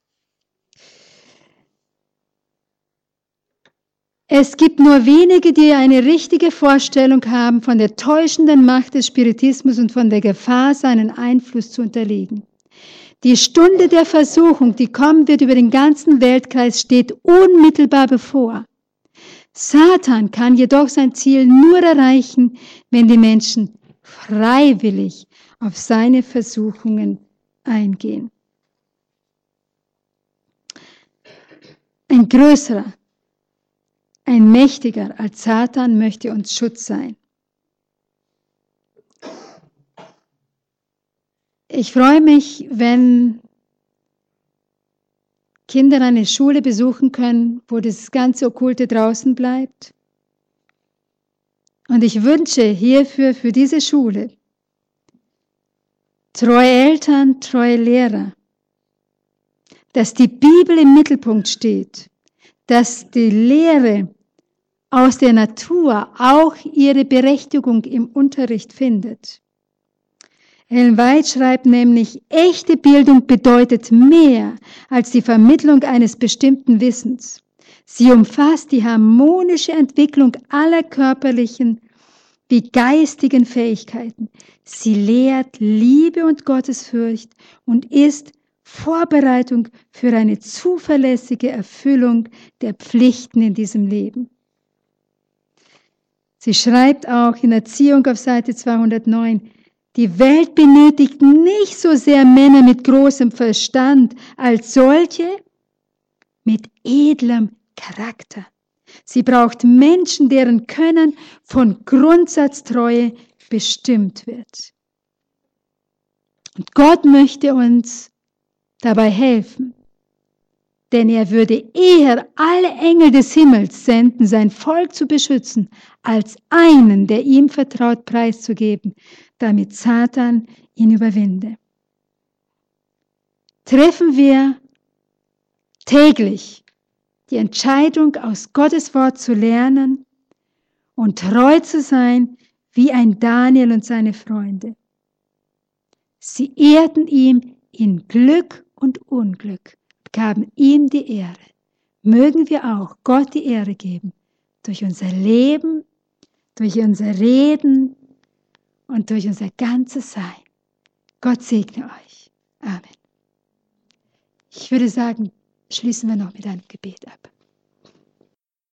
Es gibt nur wenige, die eine richtige Vorstellung haben von der täuschenden Macht des Spiritismus und von der Gefahr, seinen Einfluss zu unterliegen. Die Stunde der Versuchung, die kommen wird über den ganzen Weltkreis, steht unmittelbar bevor. Satan kann jedoch sein Ziel nur erreichen, wenn die Menschen freiwillig auf seine Versuchungen eingehen. Ein größerer, ein mächtiger als Satan möchte uns Schutz sein. Ich freue mich, wenn Kinder eine Schule besuchen können, wo das ganze Okkulte draußen bleibt. Und ich wünsche hierfür, für diese Schule, treue Eltern, treue Lehrer, dass die Bibel im Mittelpunkt steht, dass die Lehre aus der Natur auch ihre Berechtigung im Unterricht findet. Ellen White schreibt nämlich, echte Bildung bedeutet mehr als die Vermittlung eines bestimmten Wissens. Sie umfasst die harmonische Entwicklung aller körperlichen wie geistigen Fähigkeiten. Sie lehrt Liebe und Gottesfurcht und ist Vorbereitung für eine zuverlässige Erfüllung der Pflichten in diesem Leben. Sie schreibt auch in Erziehung auf Seite 209, die Welt benötigt nicht so sehr Männer mit großem Verstand als solche mit edlem Charakter. Sie braucht Menschen, deren Können von Grundsatztreue bestimmt wird. Und Gott möchte uns dabei helfen, denn er würde eher alle Engel des Himmels senden, sein Volk zu beschützen, als einen, der ihm vertraut, preiszugeben, damit Satan ihn überwinde. Treffen wir täglich die Entscheidung, aus Gottes Wort zu lernen und treu zu sein, wie ein Daniel und seine Freunde. Sie ehrten ihm in Glück und Unglück, gaben ihm die Ehre. Mögen wir auch Gott die Ehre geben, durch unser Leben, durch unser Reden und durch unser ganzes Sein. Gott segne euch. Amen. Ich würde sagen, schließen wir noch mit einem Gebet ab.